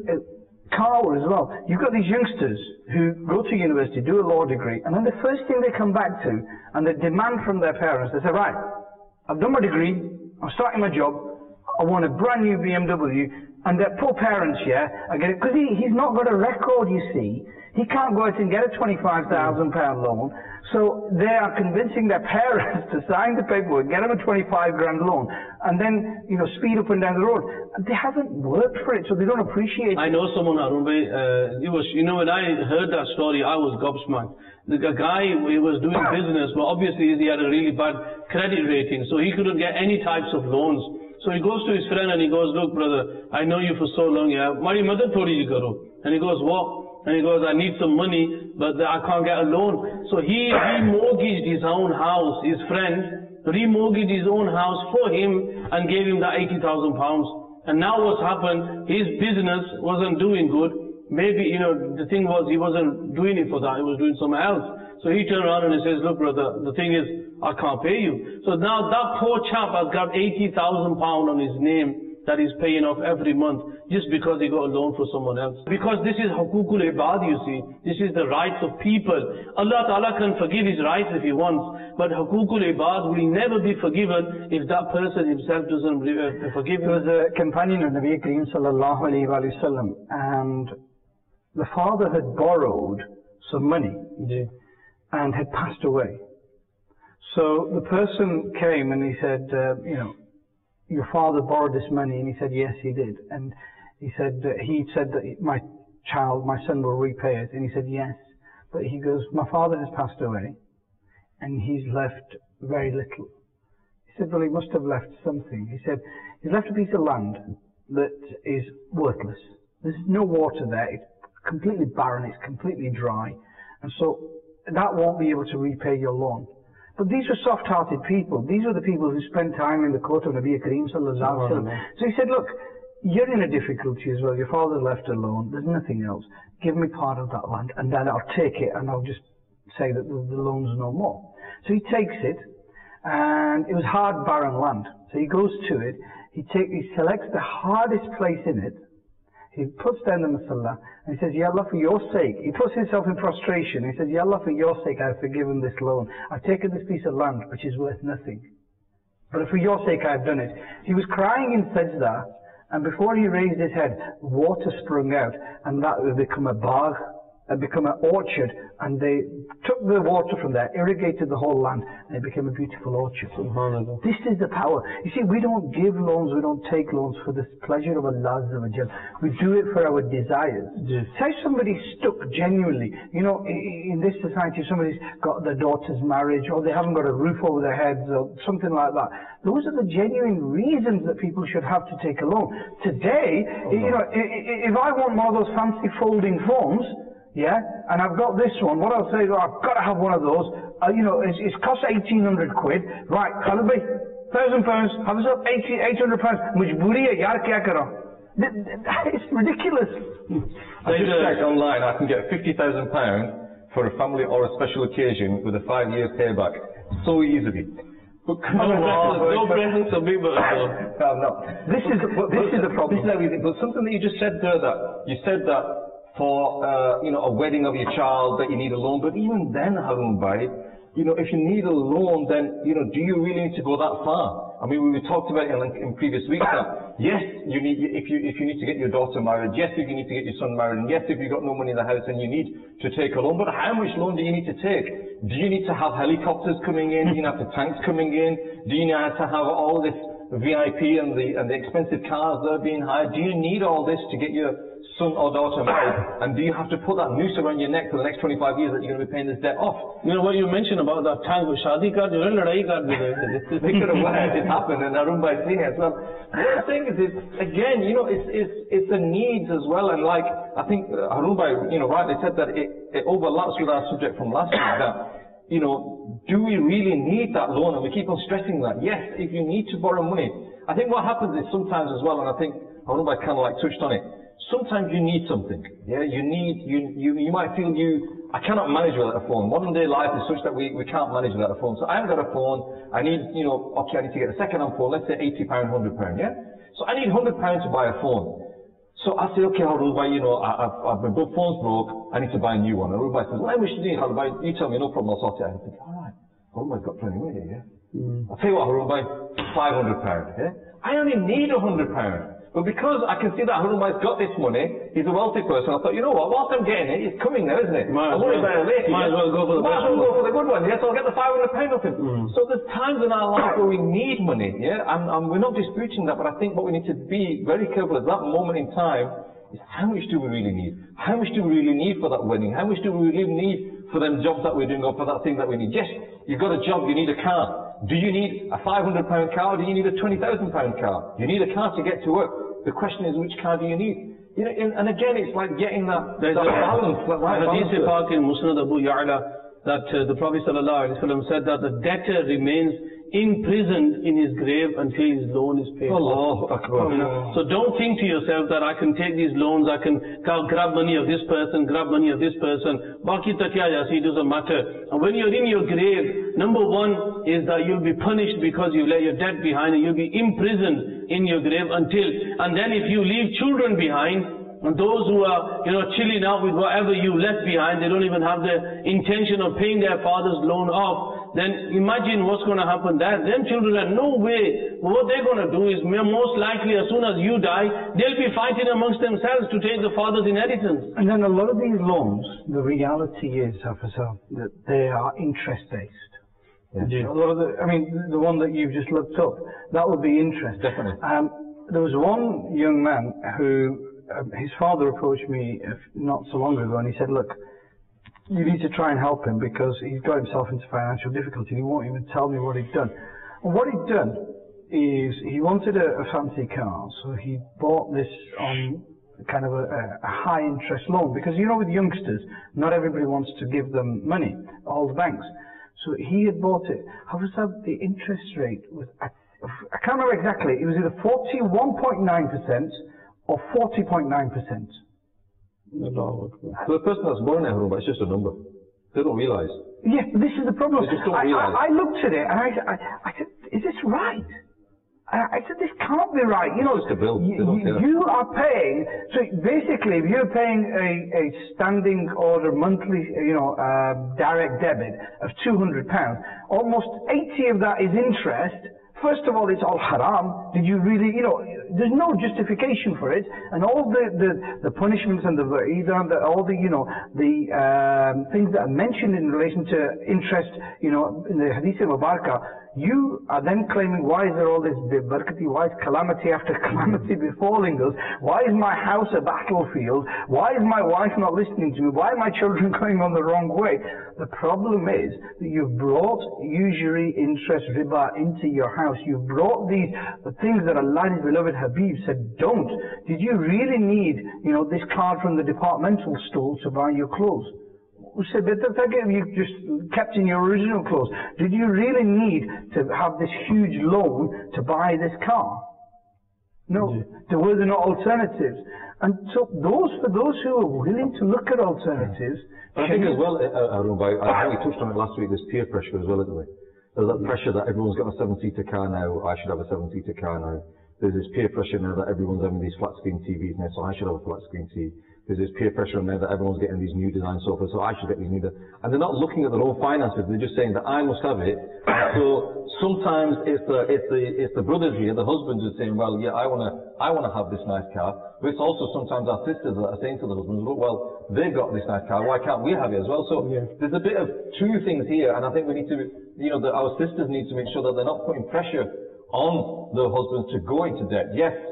Car as well. You've got these youngsters who go to university, do a law degree, and then the first thing they come back to, and they demand from their parents, they say, right, I've done my degree, I'm starting my job, I want a brand new BMW, and their poor parents, because he's not got a record, you see. He can't go out and get a £25,000 loan, so they are convincing their parents to sign the paperwork, get them a 25 grand loan, and then, speed up and down the road. They haven't worked for it, so they don't appreciate it. I know someone, Harun Bhai, when I heard that story, I was gobsmacked. The guy, he was doing business, but obviously he had a really bad credit rating, so he couldn't get any types of loans. So he goes to his friend and he goes, look brother, I know you for so long, Mari madad thodi ji karo. And he goes, what? And he goes, I need some money, but I can't get a loan. So he remortgaged his own house. His friend remortgaged his own house for him and gave him that £80,000. And now what's happened, his business wasn't doing good. Maybe, the thing was he wasn't doing it for that, he was doing something else. So he turned around and he says, look brother, the thing is, I can't pay you. So now that poor chap has got £80,000 on his name that he's paying off every month just because he got a loan for someone else. Because this is hukukul ibad, you see. This is the rights of people. Allah Ta'ala can forgive his rights if he wants, but hukukul ibad will never be forgiven if that person himself doesn't forgive him. There was a companion of Nabi Kareem sallallahu alayhi wa sallam, and the father had borrowed some money and had passed away. So the person came and he said, your father borrowed this money, and he said, yes, he did. And he said that my son will repay it. And he said, yes. But he goes, my father has passed away, and he's left very little. He said, well, he must have left something. He said, he's left a piece of land that is worthless. There's no water there. It's completely barren. It's completely dry. And so that won't be able to repay your loan. But these were soft-hearted people. These were the people who spent time in the court of Nabi Kareem sallallahu alaihi wasallam. So he said, look, you're in a difficulty as well. Your father left alone. There's nothing else. Give me part of that land, and then I'll take it, and I'll just say that the loan's no more. So he takes it, and it was hard, barren land. So he goes to it. He selects the hardest place in it. He puts down the masala and he says, Ya Allah, for your sake. He puts himself in prostration. He says, Ya Allah, for your sake, I have forgiven this loan. I've taken this piece of land, which is worth nothing. But for your sake, I have done it. He was crying in sajda, and before he raised his head, water sprung out, and that would become a bagh, become an orchard, and they took the water from there, irrigated the whole land, and it became a beautiful orchard. This is the power. You see, we don't give loans, we don't take loans for the pleasure of Allah Azza wa Jal. We do it for our desires. Say somebody's stuck genuinely, in this society, somebody's got their daughter's marriage, or they haven't got a roof over their heads, or something like that. Those are the genuine reasons that people should have to take a loan. Today, if I want one of those fancy folding phones, and I've got this one, what I'll say is, I've got to have one of those. It's cost 1,800 quid. Right, Khalid bhai, £1,000, have yourself £800. Majboori hai, yaar kya karo? It's ridiculous. I just checked online, I can get £50,000 for a family or a special occasion with a 5-year payback. So easily. No presents of people. No. This is the problem. This is everything. But something that you just said there, that you said that for a wedding of your child that you need a loan, but even then, Harun Bhai, if you need a loan, then do you really need to go that far? I mean, we talked about it in previous weeks that yes, you need if you need to get your daughter married, yes, if you need to get your son married, and yes, if you've got no money in the house and you need to take a loan, but how much loan do you need to take? Do you need to have helicopters coming in? Do you have the tanks coming in? Do you need to have all this VIP and the expensive cars that are being hired? Do you need all this to get your son or daughter married, and do you have to put that noose around your neck for the next 25 years that you're going to be paying this debt off? You know what you mentioned about that time, shadi kar, ladai kar bhi They could have let it happen, and Harun Bhai saying it as well. What I'm saying is, again, you know, it's the needs as well, and like, I think Harun Bhai, you know, rightly said that it overlaps with our subject from last week, that, you know, do we really need that loan? And we keep on stressing that. Yes, if you need to borrow money. I think what happens is sometimes as well, and I think Harun Bhai kind of like touched on it, sometimes you need something. Yeah, you might feel I cannot manage without a phone. Modern day life is such that we can't manage without a phone. So I haven't got a phone. I need, you know, okay, I need to get a second-hand phone. Let's say £80, £100, yeah? So I need £100 to buy a phone. So I say, okay, Harun Bhai, you know, my phone's broke. I need to buy a new one. And Harun Bhai says, well, how much do you need, Harun Bhai? You tell me, no problem, I'll sort it out. I think, all right, Harun Bhai's got plenty of money here, yeah? I'll tell you what, Harun Bhai, £500, yeah? I only need £100. But because I can see that Harun Bhai's got this money, he's a wealthy person, I thought, you know what, whilst I'm getting it, it's coming there, isn't it? Might as well go for the good one, yeah, so I'll get the £500 off him. So there's times in our life where we need money, yeah, and we're not disputing that, but I think what we need to be very careful at that moment in time is how much do we really need? How much do we really need for that wedding? How much do we really need for them jobs that we're doing or for that thing that we need? Yes, you've got a job, you need a car. Do you need a £500 car or do you need a £20,000 car? You need a car to get to work. The question is, which car do you need? You know, and again, it's like getting that balance. Hadith Pak in Musnad Abu Ya'la that the Prophet ﷺ said that the debtor remains imprisoned in his grave until his loan is paid. Allahu Akbar. So don't think to yourself that I can take these loans, I can grab money of this person, grab money of this person. Baki takya jasi, it doesn't matter. And when you're in your grave, number one is that you'll be punished because you left your debt behind and you'll be imprisoned in your grave until, and then if you leave children behind, and those who are, you know, chilling out with whatever you left behind, they don't even have the intention of paying their father's loan off, then imagine what's going to happen there. Then children are no way. What they're going to do is most likely as soon as you die, they'll be fighting amongst themselves to take the father's inheritance. And then a lot of these loans, the reality is, Hafizah, that they are interest-based. Yeah. A lot of the one that you've just looked up, that would be interest. Definitely. There was one young man who, his father approached me not so long ago and he said, look, you need to try and help him because he's got himself into financial difficulty. He won't even tell me what he'd done. And what he'd done is he wanted a fancy car, so he bought this on kind of a high interest loan because, you know, with youngsters, not everybody wants to give them money, all the banks. So he had bought it. However, the interest rate was, I can't remember exactly, it was either 41.9% or 40.9%. So the person that's borrowing it, it's just a number. They don't realise. Yeah, this is the problem. They just don't realise. I looked at it and I said, is this right? I said, this can't be right. You know, it's just a bill. You are paying, so basically if you're paying a standing order monthly, direct debit of £200, almost 80 of that is interest. First of all, it's all haram. Did you really, there's no justification for it. And all the punishments and all the things that are mentioned in relation to interest, in the Hadith al-Mubarakah, you are then claiming, why is there all this barakati, why is calamity after calamity befalling us? Why is my house a battlefield? Why is my wife not listening to me? Why are my children going on the wrong way? The problem is that you've brought usury, interest, riba into your house. You've brought these things that Allah, His beloved Habib said, don't. Did you really need, this card from the departmental store to buy your clothes? We said, but you just kept in your original clothes. Did you really need to have this huge loan to buy this car? No. There were no alternatives. And so for those who are willing to look at alternatives. I think as well, Arun Bhai, I think we touched on it last week, there's peer pressure as well, isn't there? There's that pressure that everyone's got a 7-seater car now, I should have a 7-seater car now. There's this peer pressure now that everyone's having these flat screen TVs now, so I should have a flat screen TV. There's this peer pressure now that everyone's getting these new design sofas, so I should get these new. And they're not looking at their own finances. They're just saying that I must have it. So sometimes it's the brothers here, the husbands are saying, well, yeah, I wanna have this nice car. But it's also sometimes our sisters that are saying to the husbands, look, well, they've got this nice car. Why can't we have it as well? So there's a bit of two things here, and I think we need to, our sisters need to make sure that they're not putting pressure on the husbands to go into debt. Yes,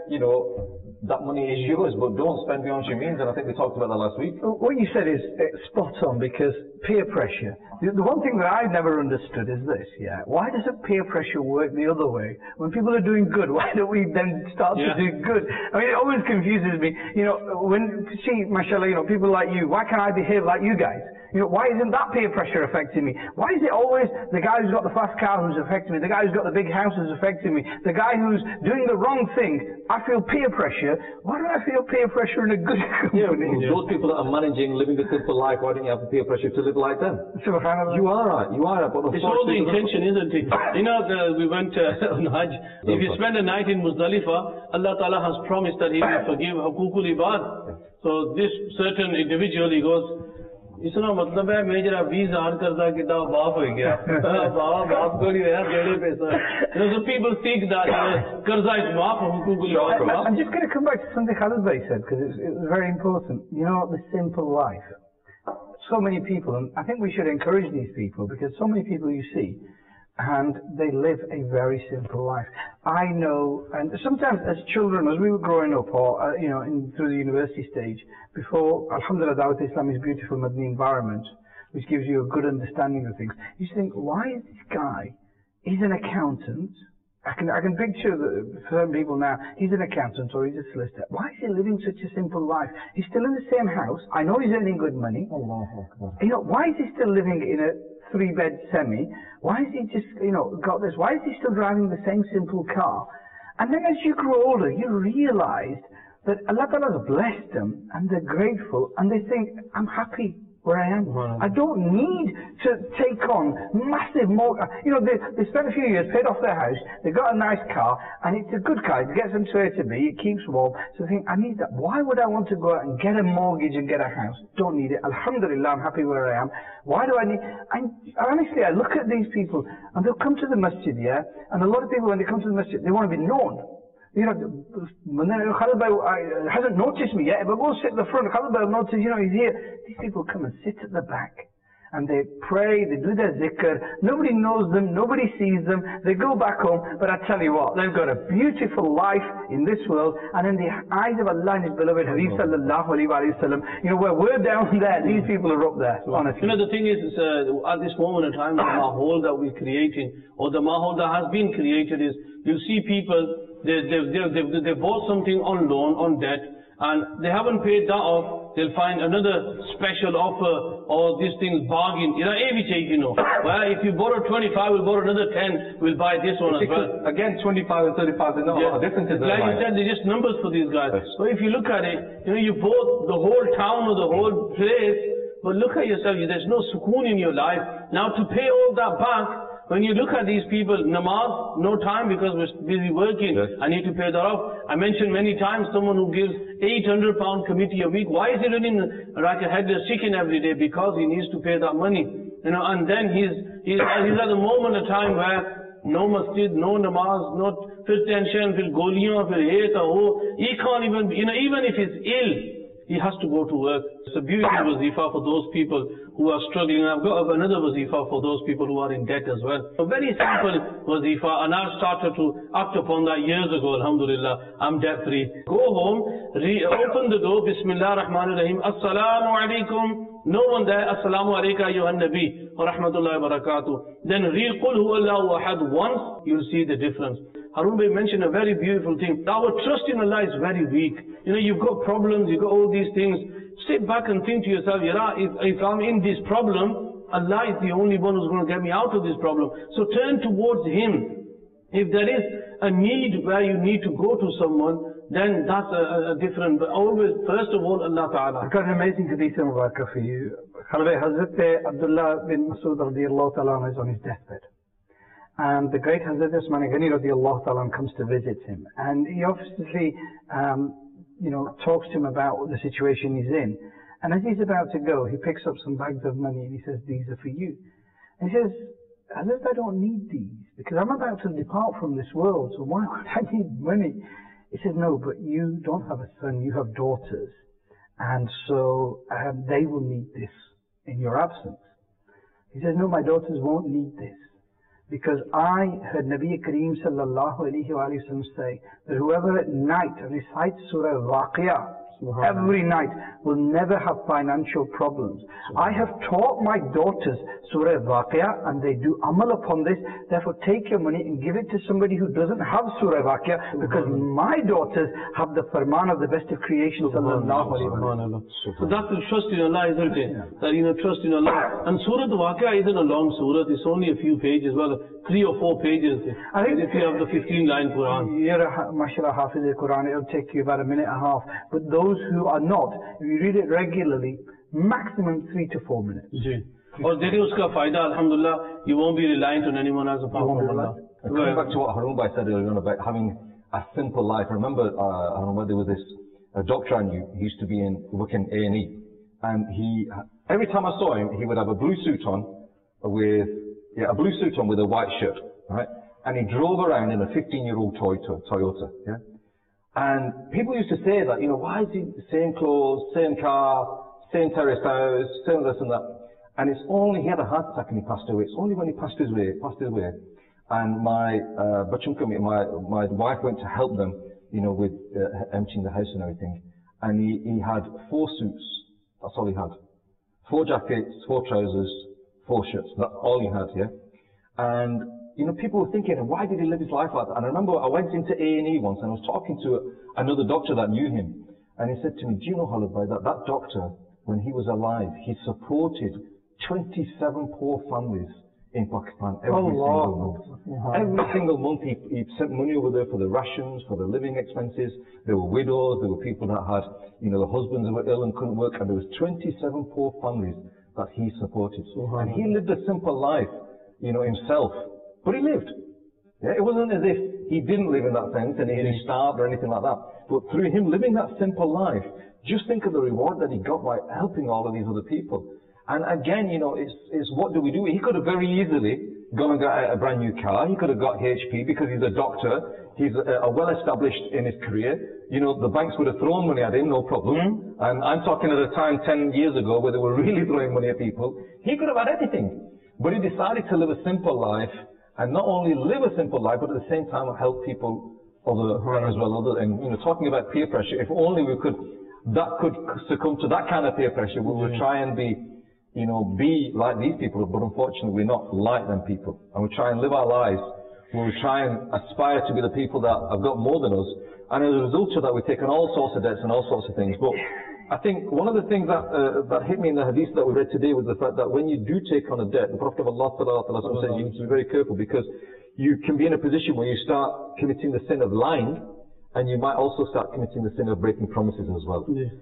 you know, that money is yours, but don't spend beyond your means. And I think we talked about that last week. What you said is spot on, because peer pressure. The one thing that I've never understood is this, yeah. Why doesn't peer pressure work the other way? When people are doing good, why don't we then start to do good? I mean, it always confuses me. You know, mashallah, you know, people like you, why can't I behave like you guys? You know, why isn't that peer pressure affecting me? Why is it always the guy who's got the fast car who's affecting me, the guy who's got the big house who's affecting me, the guy who's doing the wrong thing? I feel peer pressure. Why don't I feel peer pressure in a good company? Those people that are managing, living a simple life, why don't you have the peer pressure to live like them? You are right, but it's all the intention, isn't it? You know, we went on Hajj. If you spend a night in Muzdalifah, Allah Ta'ala has promised that He will forgive Hukukul Ibad. So this certain individual, he goes, इसका मतलब है मैं जरा 20,000 कर्जा कितना बाप हो गया बाप को नहीं रहा देने पैसा. So people think that कर्जा is माफ हुकूकुल इबाद. I'm just going to come back to something Khalid Bhai said, because it's very important. You know, the simple life. So many people, and I think we should encourage these people, because so many people you see, and they live a very simple life. I know, and sometimes as children, as we were growing up, or you know, through the university stage, before Alhamdulillah, Dawat Islam is beautiful Madani environment, which gives you a good understanding of things. You think, why is this guy? He's an accountant. I can picture certain people now. He's an accountant or he's a solicitor. Why is he living such a simple life? He's still in the same house. I know he's earning good money. You know, why is he still living in a 3-bed semi? Why is he just, you know, got this? Why is he still driving the same simple car? And then as you grow older, you realize that Allah Ta'ala has blessed them and they're grateful and they think, I'm happy where I am. I don't need to take on massive mortgage. You know, they spent a few years, paid off their house, they got a nice car, and it's a good car. It gets them to A to B, it keeps warm. So they think, I need that. Why would I want to go out and get a mortgage and get a house? Don't need it. Alhamdulillah, I'm happy where I am. Why do I need... honestly, I look at these people, and they'll come to the masjid, yeah? And a lot of people, when they come to the masjid, they want to be known. You know, Khalid Bhai hasn't noticed me yet, but go sit at the front. Khalid Bhai will notice, you know, he's here. These people come and sit at the back. And they pray, they do their zikr. Nobody knows them, nobody sees them. They go back home. But I tell you what, they've got a beautiful life in this world. And in the eyes of Allah and His beloved Habib sallallahu alayhi wa sallam, you know, where we're down there, these people are up there, honestly. You know, the thing is, at this moment in time, the mahol that we're creating, or the mahol that has been created is, you see people, they bought something on loan, on debt, and they haven't paid that off. They'll find another special offer, or this thing's bargain. You know, every take, you know. Well, if you borrow 25, we'll borrow another 10, we'll buy this one as well. Again, 25 and 35, there's not a lot of difference in like you said, they're just numbers for these guys. So if you look at it, you know, you bought the whole town or the whole place, but look at yourself, there's no sukoon in your life. Now to pay all that back, when you look at these people, namaz, no time because we're busy working. I need to pay that off. I mentioned many times someone who gives £800 committee a week. Why is he running like a headless chicken every day? Because he needs to pay that money. You know, and then he's at the moment of time where no masjid, no namaz, not fir tension, fir goliyan, fir he ta ho. He can't even, you know, even if he's ill, he has to go to work. It's a beautiful wazifa for those people who are struggling. I've got another wazifa for those people who are in debt as well. A very simple wazifa, and I've started to act upon that years ago, alhamdulillah. I'm debt free. Go home, open the door, Bismillah ar-Rahman ar-Rahim, Assalamu alaikum. No one there, Assalamu alayka ayyuhan nabi, wa rahmatullahi wa barakatuh. Then read Qul huwa Allahu ahad once, you'll see the difference. Harun Bhai mentioned a very beautiful thing. Our trust in Allah is very weak. You know, you've got problems, you've got all these things. Sit back and think to yourself, if I'm in this problem, Allah is the only one who's going to get me out of this problem. So turn towards Him. If there is a need where you need to go to someone, then that's a different, but always, first of all, Allah Ta'ala. I've got an amazing hadith in Mubarakah for you. Hazrat Abdullah bin Masud radiallahu ta'ala is on his deathbed. And the great Hazrat Usman Ghani radiallahu ta'ala comes to visit him. And he obviously, you know, talks to him about the situation he's in. And as he's about to go, he picks up some bags of money and he says, these are for you. And he says, Hazrat, I don't need these because I'm about to depart from this world, so why would I need money? He says, no, but you don't have a son, you have daughters. And so they will need this in your absence. He says, no, my daughters won't need this. Because I heard Nabi Kareem sallallahu alayhi wa sallam say that whoever at night recites Surah Al-Waqi'ah every night will never have financial problems. I have taught my daughters Surah Al-Waqi'ah and they do amal upon this. Therefore take your money and give it to somebody who doesn't have Surah Al-Waqi'ah, because my daughters have the farman of the best of creation sallallahu alayhi wa sallam. So that's the trust in Allah, isn't it? That trust in Allah. And Surah Al-Waqi'ah isn't a long surah, it's only a few pages, well 3 or 4 pages. I think if you have the 15-line Quran. You're a mashallah hafiz al-Quran, it'll take you about a minute and a half. But those who are not, if you read it regularly, maximum 3 to 4 minutes. Or there is uska faida, alhamdulillah, you won't be reliant on anyone else apart from Allah. Coming back to what Harun Bhai said earlier on about having a simple life. I remember, Harun Bhai, there was this doctor I knew, he used to be working A&E. And every time I saw him, he would have a blue suit on with a white shirt, right? And he drove around in a 15-year-old Toyota, yeah? And people used to say that, why is he the same clothes, same car, same terrace house, same this and that. And it's only, he had a heart attack and he passed away. It's only when he passed away. And my wife went to help them, with emptying the house and everything. And he had 4 suits. That's all he had. 4 jackets, 4 trousers, 4 shirts. That's all he had, yeah? And people were thinking, why did he live his life like that? And I remember I went into A&E once and I was talking to another doctor that knew him. And he said to me, do you know, Khalid Bhai, that doctor, when he was alive, he supported 27 poor families in Pakistan every single month. Every single month he sent money over there for the rations, for the living expenses. There were widows, there were people that had, the husbands who were ill and couldn't work, and there was 27 poor families that he supported. And he lived a simple life, himself. But he lived. Yeah, it wasn't as if he didn't live in that sense and he starved or anything like that. But through him living that simple life, just think of the reward that he got by helping all of these other people. And again, it's what do we do? He could have very easily gone and got a brand new car. He could have got HP because he's a doctor. He's well established in his career. The banks would have thrown money at him, no problem. And I'm talking at a time 10 years ago where they were really throwing money at people. He could have had anything. But he decided to live a simple life. And not only live a simple life, but at the same time help people as well. And talking about peer pressure, if only that could succumb to that kind of peer pressure, we would try and be like these people. But unfortunately, we're not like them people. And we try and live our lives. We try and aspire to be the people that have got more than us. And as a result of that, we take on all sorts of debts and all sorts of things. But I think one of the things that hit me in the hadith that we read today was the fact that when you do take on a debt, the Prophet of Allah says you need to be very careful, because you can be in a position where you start committing the sin of lying, and you might also start committing the sin of breaking promises as well.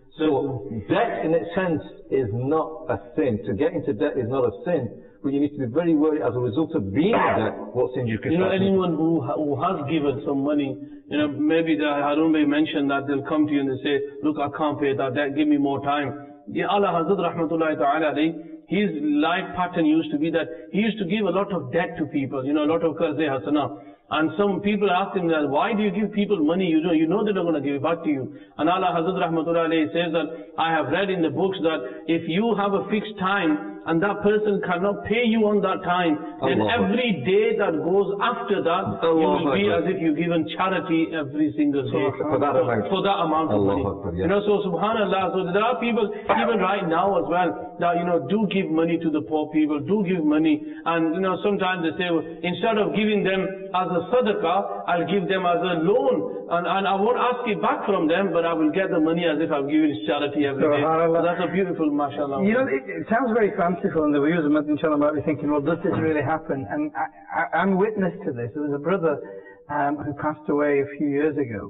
So debt in its sense is not a sin. To get into debt is not a sin, but you need to be very worried as a result of being in debt, what sins you can anyone who has given some money, maybe the Harun Bhai mentioned that they'll come to you and they say, look, I can't pay that debt, give me more time. Allah Hazrat Rahmatullahi Ta'ala, his life pattern used to be that he used to give a lot of debt to people, a lot of qarz hasana. And some people asked him that, why do you give people money? You know they're not going to give it back to you. And Allah Hazrat Rahmatullahi says that, I have read in the books that if you have a fixed time, and that person cannot pay you on that time, then every day that goes after that, you will be as if you've given charity every single day. For that amount of money. So subhanallah, so there are people, even right now as well, that, do give money to the poor people, do give money. And, sometimes they say, well, instead of giving them as a sadaqah, I'll give them as a loan. And I won't ask it back from them, but I will get the money as if I've given charity every day. That's a beautiful, mashallah. It sounds very fanciful, and the viewers inshallah might be thinking, well, does this really happen? And I'm witness to this. There was a brother who passed away a few years ago,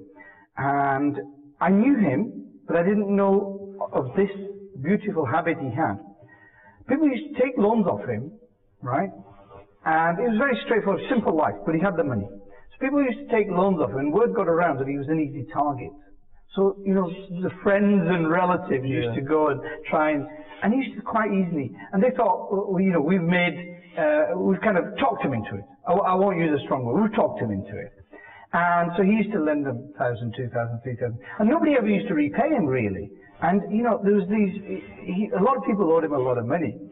and I knew him, but I didn't know of this beautiful habit he had. People used to take loans off him, right? And it was very straightforward, simple life, but he had the money. So people used to take loans off him, and word got around that he was an easy target. So, the friends and relatives used to go and try and he used to quite easily. And they thought, well, we've kind of talked him into it. I won't use a strong word. We've talked him into it. And so he used to lend them 1,000, 2,000, 3,000. And nobody ever used to repay him, really. And, there was a lot of people owed him a lot of money.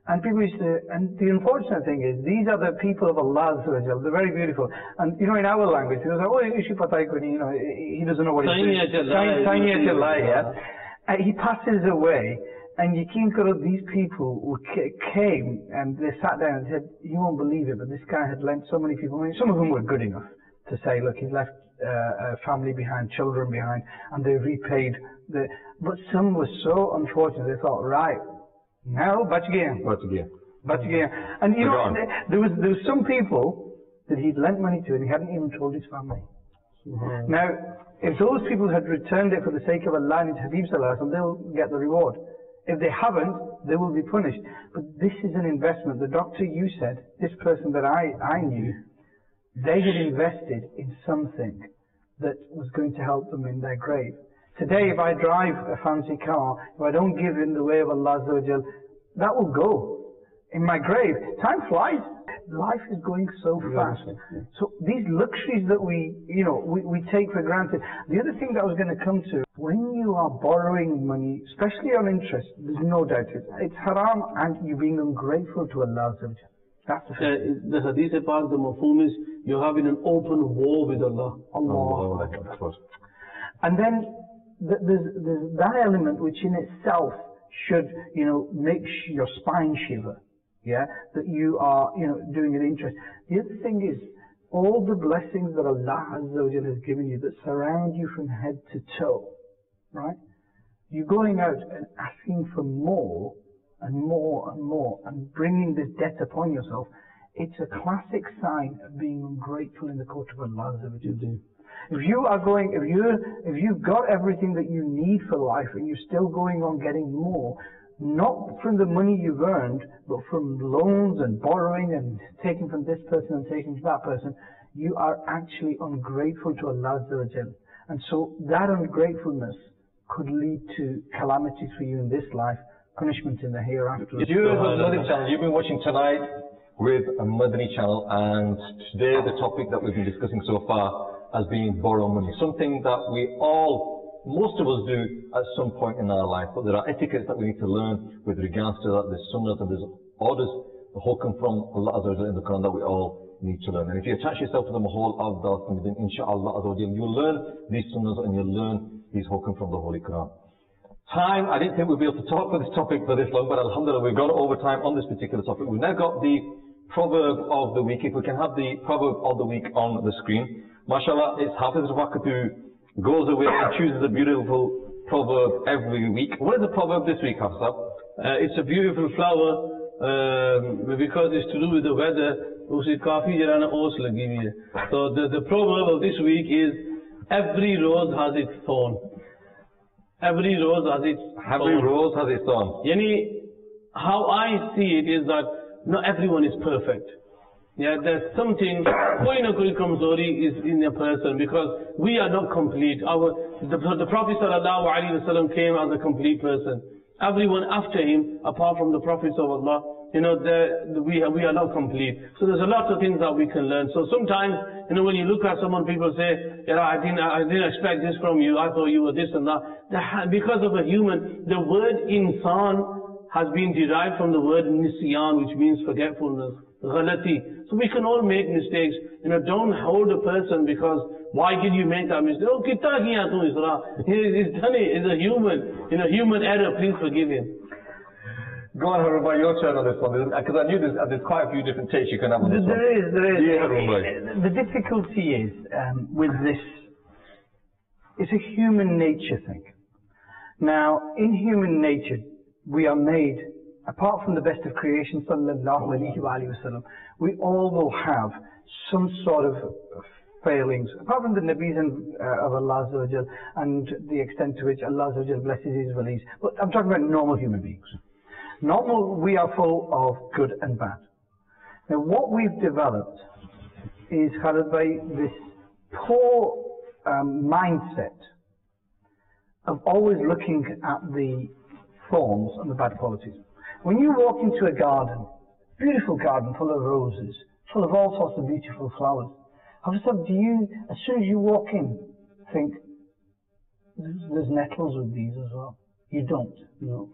And people used to, and the unfortunate thing is, these are the people of Allah, they're very beautiful. And you know, in our language, he was like, oh, you know, he doesn't know what he's doing. He passes away, and Yaqeen Karo, these people who came and they sat down and said, you won't believe it, but this guy had lent so many people. I mean, some of them were good enough to say, look, he's left a family behind, children behind, and they repaid the. But some were so unfortunate, they thought, right. Now, batch again. And you know, there was some people that he'd lent money to and he hadn't even told his family. Now, if those people had returned it for the sake of Allah and Habib Sallallahu Alaihi Wasallam, they'll get the reward. If they haven't, they will be punished. But this is an investment. The doctor you said, this person that I knew, they had invested in something that was going to help them in their grave. Today, if I drive a fancy car, if I don't give in the way of Allah, that will go. In my grave, time flies. Life is going so fast. So these luxuries that we take for granted. The other thing that I was going to come to, when you are borrowing money, especially on interest, there's no doubt it's haram and you're being ungrateful to Allah. That's the Hadith Pak, the mafhum is you're having an open war with Allah. Allah. And then there's that element which in itself should, make your spine shiver. Yeah, that you are, doing an interest. The other thing is, all the blessings that Allah Azza wa Jalla has given you that surround you from head to toe, right? You're going out and asking for more and more and more and bringing this debt upon yourself. It's a classic sign of being ungrateful in the court of Allah Azza wa Jalla. If you've got everything that you need for life and you're still going on getting more, not from the money you've earned, but from loans and borrowing and taking from this person and taking from that person, you are actually ungrateful to Allah Azza wa Jal. And so that ungratefulness could lead to calamities for you in this life, punishment in the hereafter. Viewers of Madani Channel, you've been watching Tonight with a Madani Channel, and today the topic that we've been discussing so far has been borrow money. Something that most of us do at some point in our life, but there are etiquettes that we need to learn with regards to that. There's sunnahs and there's orders, the hukam from Allah Azza wa Jalla in the Quran that we all need to learn. And if you attach yourself to the mahal of the then inshallah Azza wa Jalla, you'll learn these sunnahs and you'll learn these hukam from the Holy Quran. Time, I didn't think we'd be able to talk for this topic for this long, but alhamdulillah, we've gone over time on this particular topic. We've now got the proverb of the week. If we can have the proverb of the week on the screen. MashaAllah, it's Hafiz Waqt who goes away and chooses a beautiful proverb every week. What is the proverb this week, Hafsa? It's a beautiful flower because it's to do with the weather. So the proverb of this week is, every rose has its thorn. Every rose has its thorn. Every rose has its thorn. Yani, how I see it is that not everyone is perfect. Yeah, there's something, koi na koi kamzori is in a person, because we are not complete. The Prophet sallallahu alaihi wasallam came as a complete person. Everyone after him, apart from the Prophets of Allah, we are not complete. So there's a lot of things that we can learn. So sometimes, when you look at someone, people say, I didn't expect this from you. I thought you were this and that. Because of a human, the word insan has been derived from the word nisyan, which means forgetfulness. Ghalati. So we can all make mistakes. Don't hold a person because why did you make that mistake? Oh, kitta kiya tu isra. He's done it. It's a human. Human error. Please forgive him. Go on, Harunbhai, your turn on this one. Because I knew there's quite a few different takes you can have on this one. There is. Yeah, Harunbhai. The difficulty is with this. It's a human nature thing. Now, in human nature, we are made, apart from the best of creation, sallallahu alayhi wa sallam, we all will have some sort of failings, apart from the Nabis of Allah Azza wa Jal, and the extent to which Allah Azza wa Jal blesses His walis. But I'm talking about normal human beings. Normal, we are full of good and bad. Now what we've developed is, Khalid Bhai, this poor mindset of always looking at the thorns and the bad qualities. When you walk into a garden, beautiful garden full of roses, full of all sorts of beautiful flowers, do you, as soon as you walk in, think, there's nettles with these as well? You don't, no.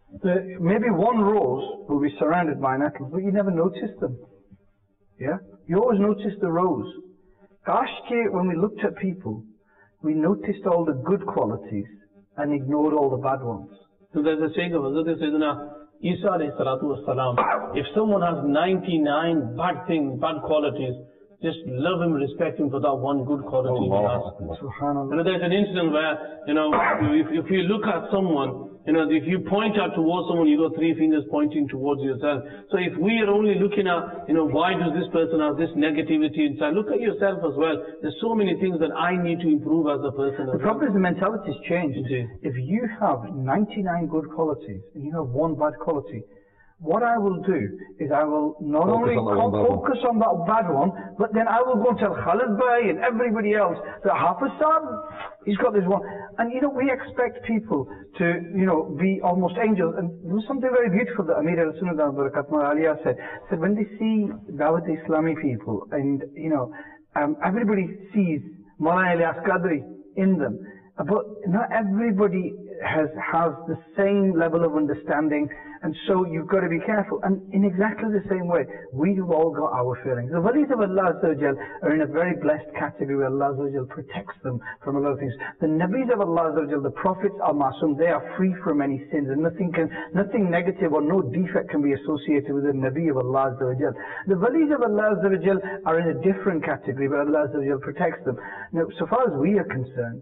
Maybe one rose will be surrounded by nettles, but you never notice them. Yeah? You always notice the rose. Ashke, when we looked at people, we noticed all the good qualities and ignored all the bad ones. So there's a saying of Hazrat Sayyidina Isa alayhi salatu wasalam, if someone has 99 bad things, bad qualities, just love him, respect him for that one good quality he has. Subhanallah. There's an incident where, if you look at someone, if you point out towards someone, you got three fingers pointing towards yourself. So if we are only looking at, why does this person have this negativity inside? Look at yourself as well. There's so many things that I need to improve as a person. The problem is the mentality has changed. If you have 99 good qualities and you have one bad quality, what I will do is I will not only focus on that bad one, but then I will go and tell Khalid Bhai and everybody else that Hafiz Saab, he's got this one. And we expect people to, be almost angels. And there was something very beautiful that Amir al-Sunnah Barakatullah Aliyah said when they see Dawat Islami people and, everybody sees Maulana Ilyas Qadri in them. But not everybody has the same level of understanding, and so you've got to be careful. And in exactly the same way, we've all got our feelings. The walis of Allah are in a very blessed category where Allah protects them from a lot of things. The Nabis of Allah, the Prophets are masum, they are free from any sins, and nothing negative or no defect can be associated with the Nabi of Allah. The walis of Allah are in a different category where Allah protects them. Now, so far as we are concerned,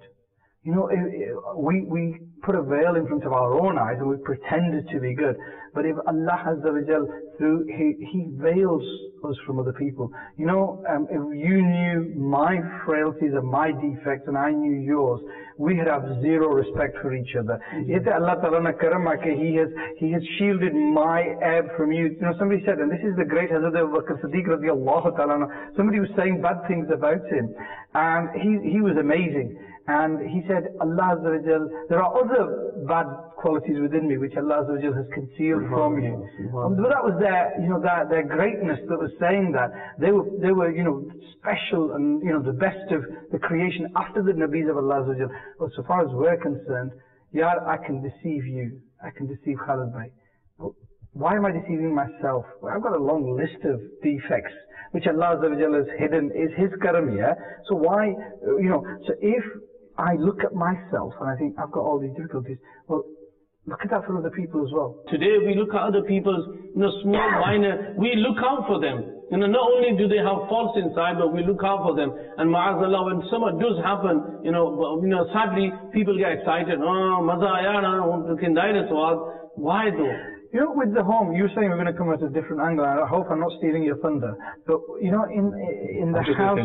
we put a veil in front of our own eyes and we pretended to be good. But if Allah Azza wa Jal, He veils us from other people. If you knew my frailties and my defects and I knew yours, we would have zero respect for each other. Yet Allah Ta'ala karamake, He has shielded my ebb from you. Somebody said, and this is the great Hazrat Abu Bakr Siddiq radiallahu ta'ala, somebody was saying bad things about him. And he was amazing. And he said, Allah Azza wa Jal, there are other bad qualities within me which Allah Azza wa Jal has concealed from you. But that was their greatness that was saying that. They were special and, the best of the creation after the Nabis of Allah Azza wa Jal. But so far as we're concerned, I can deceive you. I can deceive Khalid Bhai. But why am I deceiving myself? Well, I've got a long list of defects which Allah Azza wa Jal has hidden, is His karam, yeah? So why, so if I look at myself and I think I've got all these difficulties, well, look at that for other people as well. Today we look at other people's, small, minor, we look out for them. Not only do they have faults inside, but we look out for them. And ma'azallah, when something does happen, sadly, people get excited. Oh, maza aaya na, why though? With the home, you were saying we're going to come at a different angle. I hope I'm not stealing your thunder. But, in the house,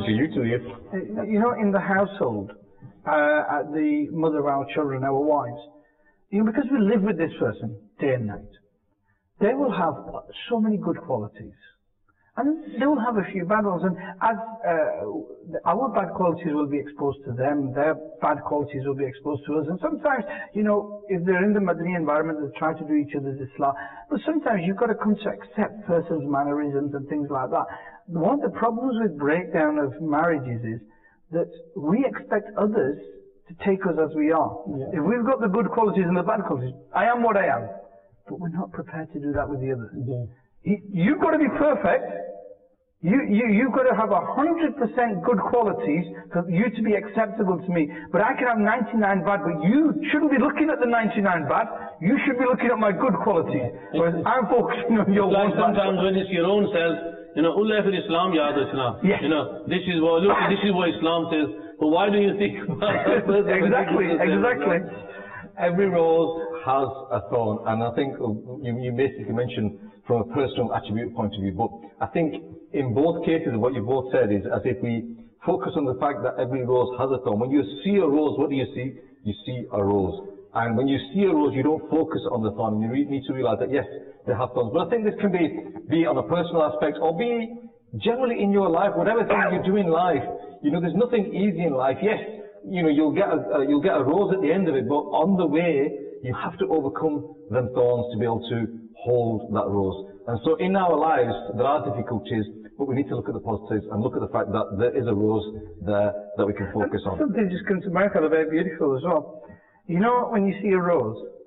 in the household, at the mother of our children, our wives, because we live with this person day and night, they will have so many good qualities. And they will have a few bad ones. And as our bad qualities will be exposed to them, their bad qualities will be exposed to us. And sometimes, if they're in the Madani environment, they try to do each other's Islah. But sometimes you've got to come to accept person's mannerisms and things like that. One of the problems with breakdown of marriages is that we expect others to take us as we are. Yeah. If we've got the good qualities and the bad qualities, I am what I am. But we're not prepared to do that with the others. Yeah. You've got to be perfect. You've got to have 100% good qualities for you to be acceptable to me. But I can have 99 bad, but you shouldn't be looking at the 99 bad. You should be looking at my good qualities. Whereas I'm focusing on your one bad. Sometimes when it's your own self, Ullah fil Islam yaad rachna. Yes. This is what Islam says. But why do you think? Exactly. Every rose has a thorn, and I think you basically mentioned from a personal attribute point of view. But I think in both cases, what you both said is as if we focus on the fact that every rose has a thorn. When you see a rose, what do you see? You see a rose. And when you see a rose, you don't focus on the thorn. You need to realize that, yes, they have thorns. But I think this can be on a personal aspect or be generally in your life, whatever thing you do in life. There's nothing easy in life. Yes, you'll get a rose at the end of it, but on the way, you have to overcome them thorns to be able to hold that rose. And so in our lives, there are difficulties, but we need to look at the positives and look at the fact that there is a rose there that we can focus on. Something just comes to mind, very beautiful as well. When you see a rose,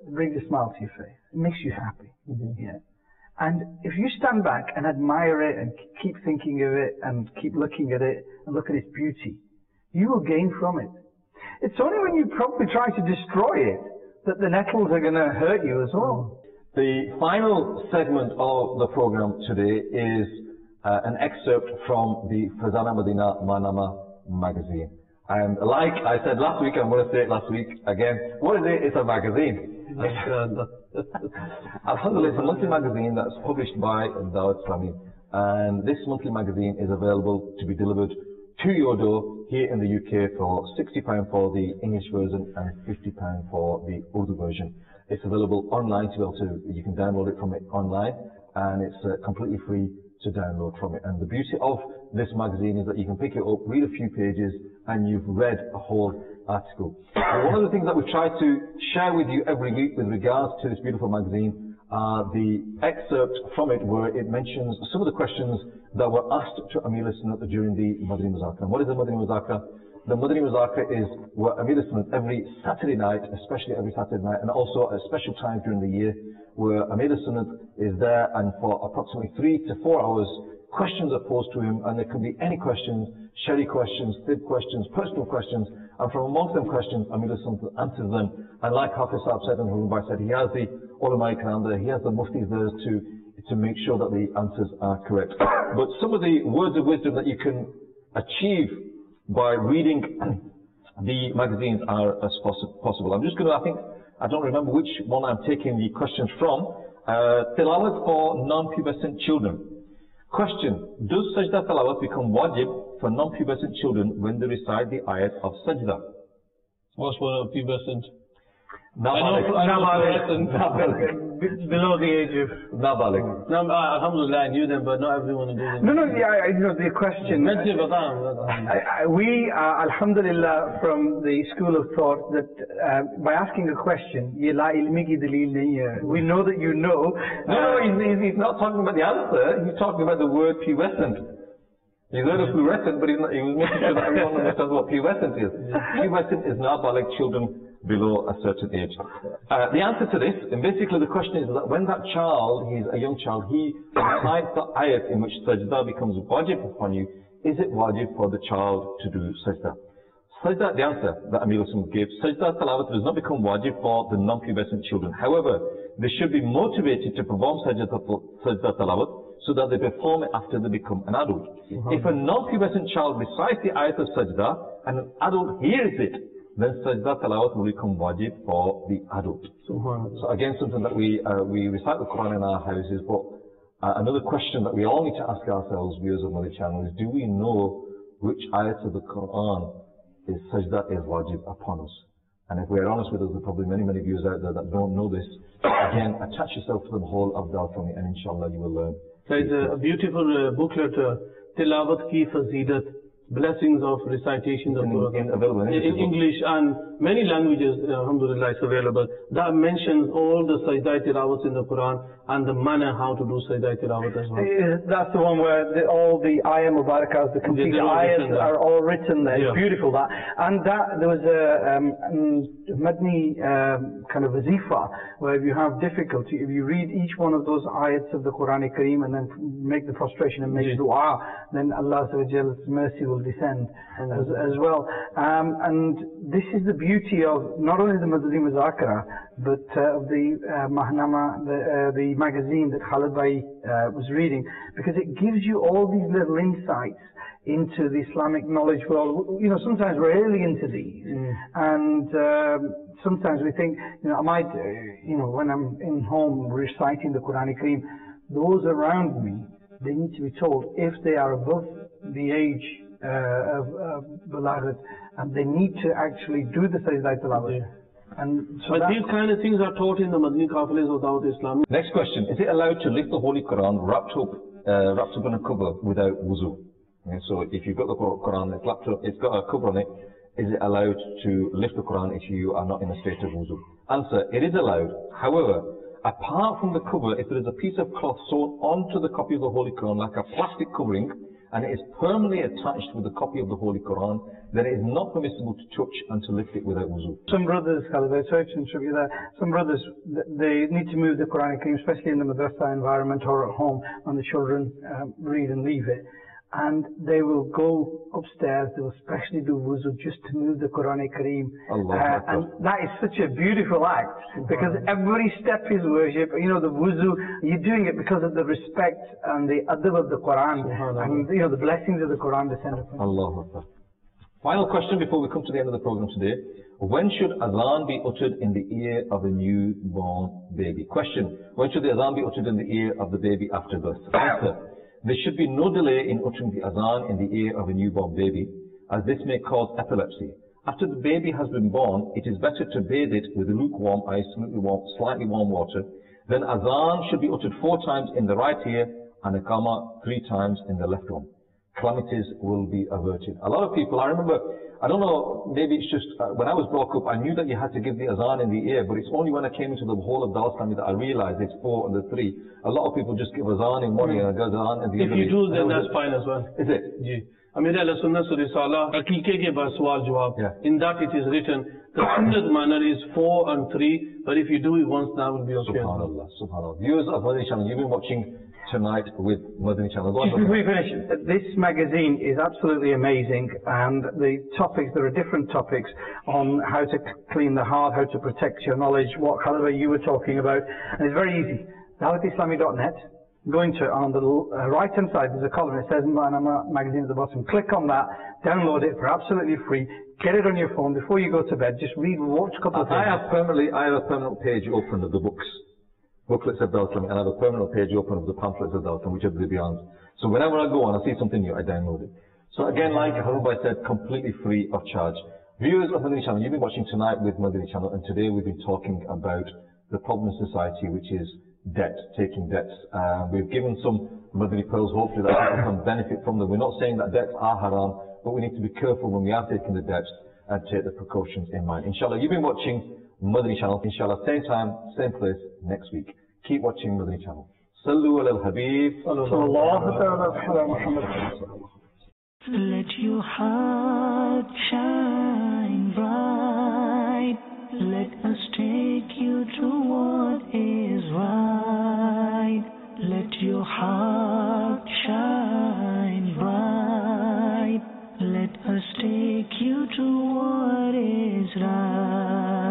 it brings a smile to your face. It makes you happy. Yeah. And if you stand back and admire it and keep thinking of it and keep looking at it and look at its beauty, you will gain from it. It's only when you probably try to destroy it that the nettles are going to hurt you as well. The final segment of the program today is an excerpt from the Fazana Madina Manama magazine. And like I said last week, I'm going to say it last week again. What is it? It's a magazine. Alhamdulillah, it's a monthly magazine that's published by Dawat Islami. And this monthly magazine is available to be delivered to your door here in the UK for £60 for the English version and £50 for the Urdu version. It's available online to be able to, you can download it from it online, and it's completely free to download from it. And the beauty of this magazine is that you can pick it up, read a few pages, and you've read a whole article. And one of the things that we try to share with you every week with regards to this beautiful magazine are the excerpt from it where it mentions some of the questions that were asked to Amir al-Sunnat during the Madani Muzakara. And what is the Madani Muzakara? The Madani Muzakara is where Amir al-Sunnat every Saturday night, especially every Saturday night, and also at special times during the year, where Amir al-Sunnat is there, and for approximately 3 to 4 hours, questions are posed to him, and there can be any questions, Shari questions, Thib questions, personal questions, and from amongst them questions, Amir al-Sunnat answers them. And like Hafiz Saab said and Harun said, he has the ulama ikram there, he has the muftis there to make sure that the answers are correct. But some of the words of wisdom that you can achieve by reading the magazines are as possible. I'm just going to, I don't remember which one I'm taking the questions from. Tilawat for non-pubescent children. Question, does Sajda Tilawat become wajib for non-pubescent children when they recite the ayat of Sajda? What's one of pubescent? Nabalig. Below the age of... Nabalig. No, alhamdulillah, I knew them, but not everyone knew them. No, I know the question. We are, alhamdulillah, from the school of thought that by asking a question, we know that you know. No, he's not talking about the answer, he's talking about the word pubescent. He's heard of fluorescent, but he was making sure that everyone understands what pubescent is. Pubescent is nabalig, children below a certain age. The answer to this, and basically the question is that when that child, he's a young child, he recites the ayat in which sajda becomes wajib upon you, is it wajib for the child to do sajda? Sajda, the answer that Amir al-Sunnat gave, sajda tilawat does not become wajib for the non-pubescent children. However, they should be motivated to perform sajda tilawat so that they perform it after they become an adult. If a non-pubescent child recites the ayat of sajda and an adult hears it, then sajda tilawat will become wajib for the adult. So again, something that we recite the Quran in our houses, but another question that we all need to ask ourselves, viewers of Mali Channel, is do we know which ayats of the Quran is sajda is wajib upon us? And if we're honest with us, there are probably many viewers out there that don't know this. Again, attach yourself to the whole of Dawat Islami, and inshallah you will learn. There is a beautiful booklet, Tilawat Ki Fazidat, blessings of recitations of Quran. Available in English and many languages, alhamdulillah, it's available. That mentions all the sajda tilawats in the Quran and the manner how to do sajda tilawat as well. That's the one where all the ayah mubarakas, the complete ayahs are all written there. It's beautiful that. And that, there was a Madni kind of wazifa, where if you have difficulty, if you read each one of those ayats of the Quran Kareem and then make the prostration and make dua, then Allah's mercy will descend as well. And this is the beauty of not only the Madani Muzakara, but the Mahnama, the magazine that Khalid Bhai was reading, because it gives you all these little insights into the Islamic knowledge world. You know, sometimes we're alien to these, and sometimes we think, you know, I might, you know, when I'm in home reciting the Quran Kareem, those around me, they need to be told if they are above the age of balaghat, and they need to actually do the sajda tilawat. And so but these kind of things are taught in the Madani Qafilas of Dawat Islam. Next question, is it allowed to lift the Holy Quran wrapped up in a cover without wuzu? Okay, so if you've got the Quran, it's got a cover on it, is it allowed to lift the Quran if you are not in a state of wuzu? Answer, it is allowed. However, apart from the cover, if there is a piece of cloth sewn onto the copy of the Holy Quran, like a plastic covering, and it is permanently attached with a copy of the Holy Quran, then it is not permissible to touch and to lift it without wuzu. Some brothers, sorry to interrupt you there, some brothers, they need to move the Quran, especially in the madrasa environment or at home, when the children read and leave it. And they will go upstairs, they will specially do wuzu just to move the Quran Kareem. And that is such a beautiful act, because every step is worship. You know, the wuzu, you're doing it because of the respect and the adab of the Quran, and you know, the blessings of the Quran descend upon you. Allahu Akbar. Final question before we come to the end of the program today. When should adhan be uttered in the ear of a newborn baby? Question. When should the adhan be uttered in the ear of the baby after birth? Answer. There should be no delay in uttering the adhan in the ear of a newborn baby, as this may cause epilepsy. After the baby has been born, it is better to bathe it with lukewarm ice, slightly warm water. Then adhan should be uttered 4 times in the right ear and iqamah 3 times in the left one. Calamities will be averted. A lot of people, I remember, I don't know, maybe it's just, when I was brought up, I knew that you had to give the azan in the ear, but it's only when I came into the whole of Dar Islami that I realized it's 4 and the 3. A lot of people just give azan in one ear and azan in the other. If you do, then that's fine as well. Is it? Ji. Amir al-Sunnah Risala, Aqiqah ke ba sawal jawab. In that it is written, the Sunnah manner is 4 and 3, but if you do it once, that will be okay. Subhanallah, subhanallah. Viewers of Madani Channel, you've been watching Tonight with Madani Channel. Just before we finish, this magazine is absolutely amazing, and the topics, there are different topics on how to clean the heart, how to protect your knowledge, what caliber you were talking about, and it's very easy. dawatislami.net, go into it, on the right hand side there's a column, it says Manama Magazine at the bottom. Click on that, download it for absolutely free, get it on your phone before you go to bed, just read, watch a couple of things. I have a permanent page open of the booklets of Dar Islami, and I have a permanent page open of the pamphlets of Dar Islami, whichever they beyond. So whenever I go on, I see something new, I download it. So again, like Harubai said, completely free of charge. Viewers of Madani Channel, you've been watching Tonight with Madani Channel, and today we've been talking about the problem in society, which is debt, taking debts. We've given some Madani pearls, hopefully that people can benefit from them. We're not saying that debts are haram, but we need to be careful when we are taking the debts and take the precautions in mind. Inshallah, you've been watching Madani Channel. Inshallah, same time, same place next week. Keep watching Madani Channel. Sallu ala al-Habib. Let your heart shine bright. Let us take you to what is right. Let your heart shine bright. Let us take you to what is right.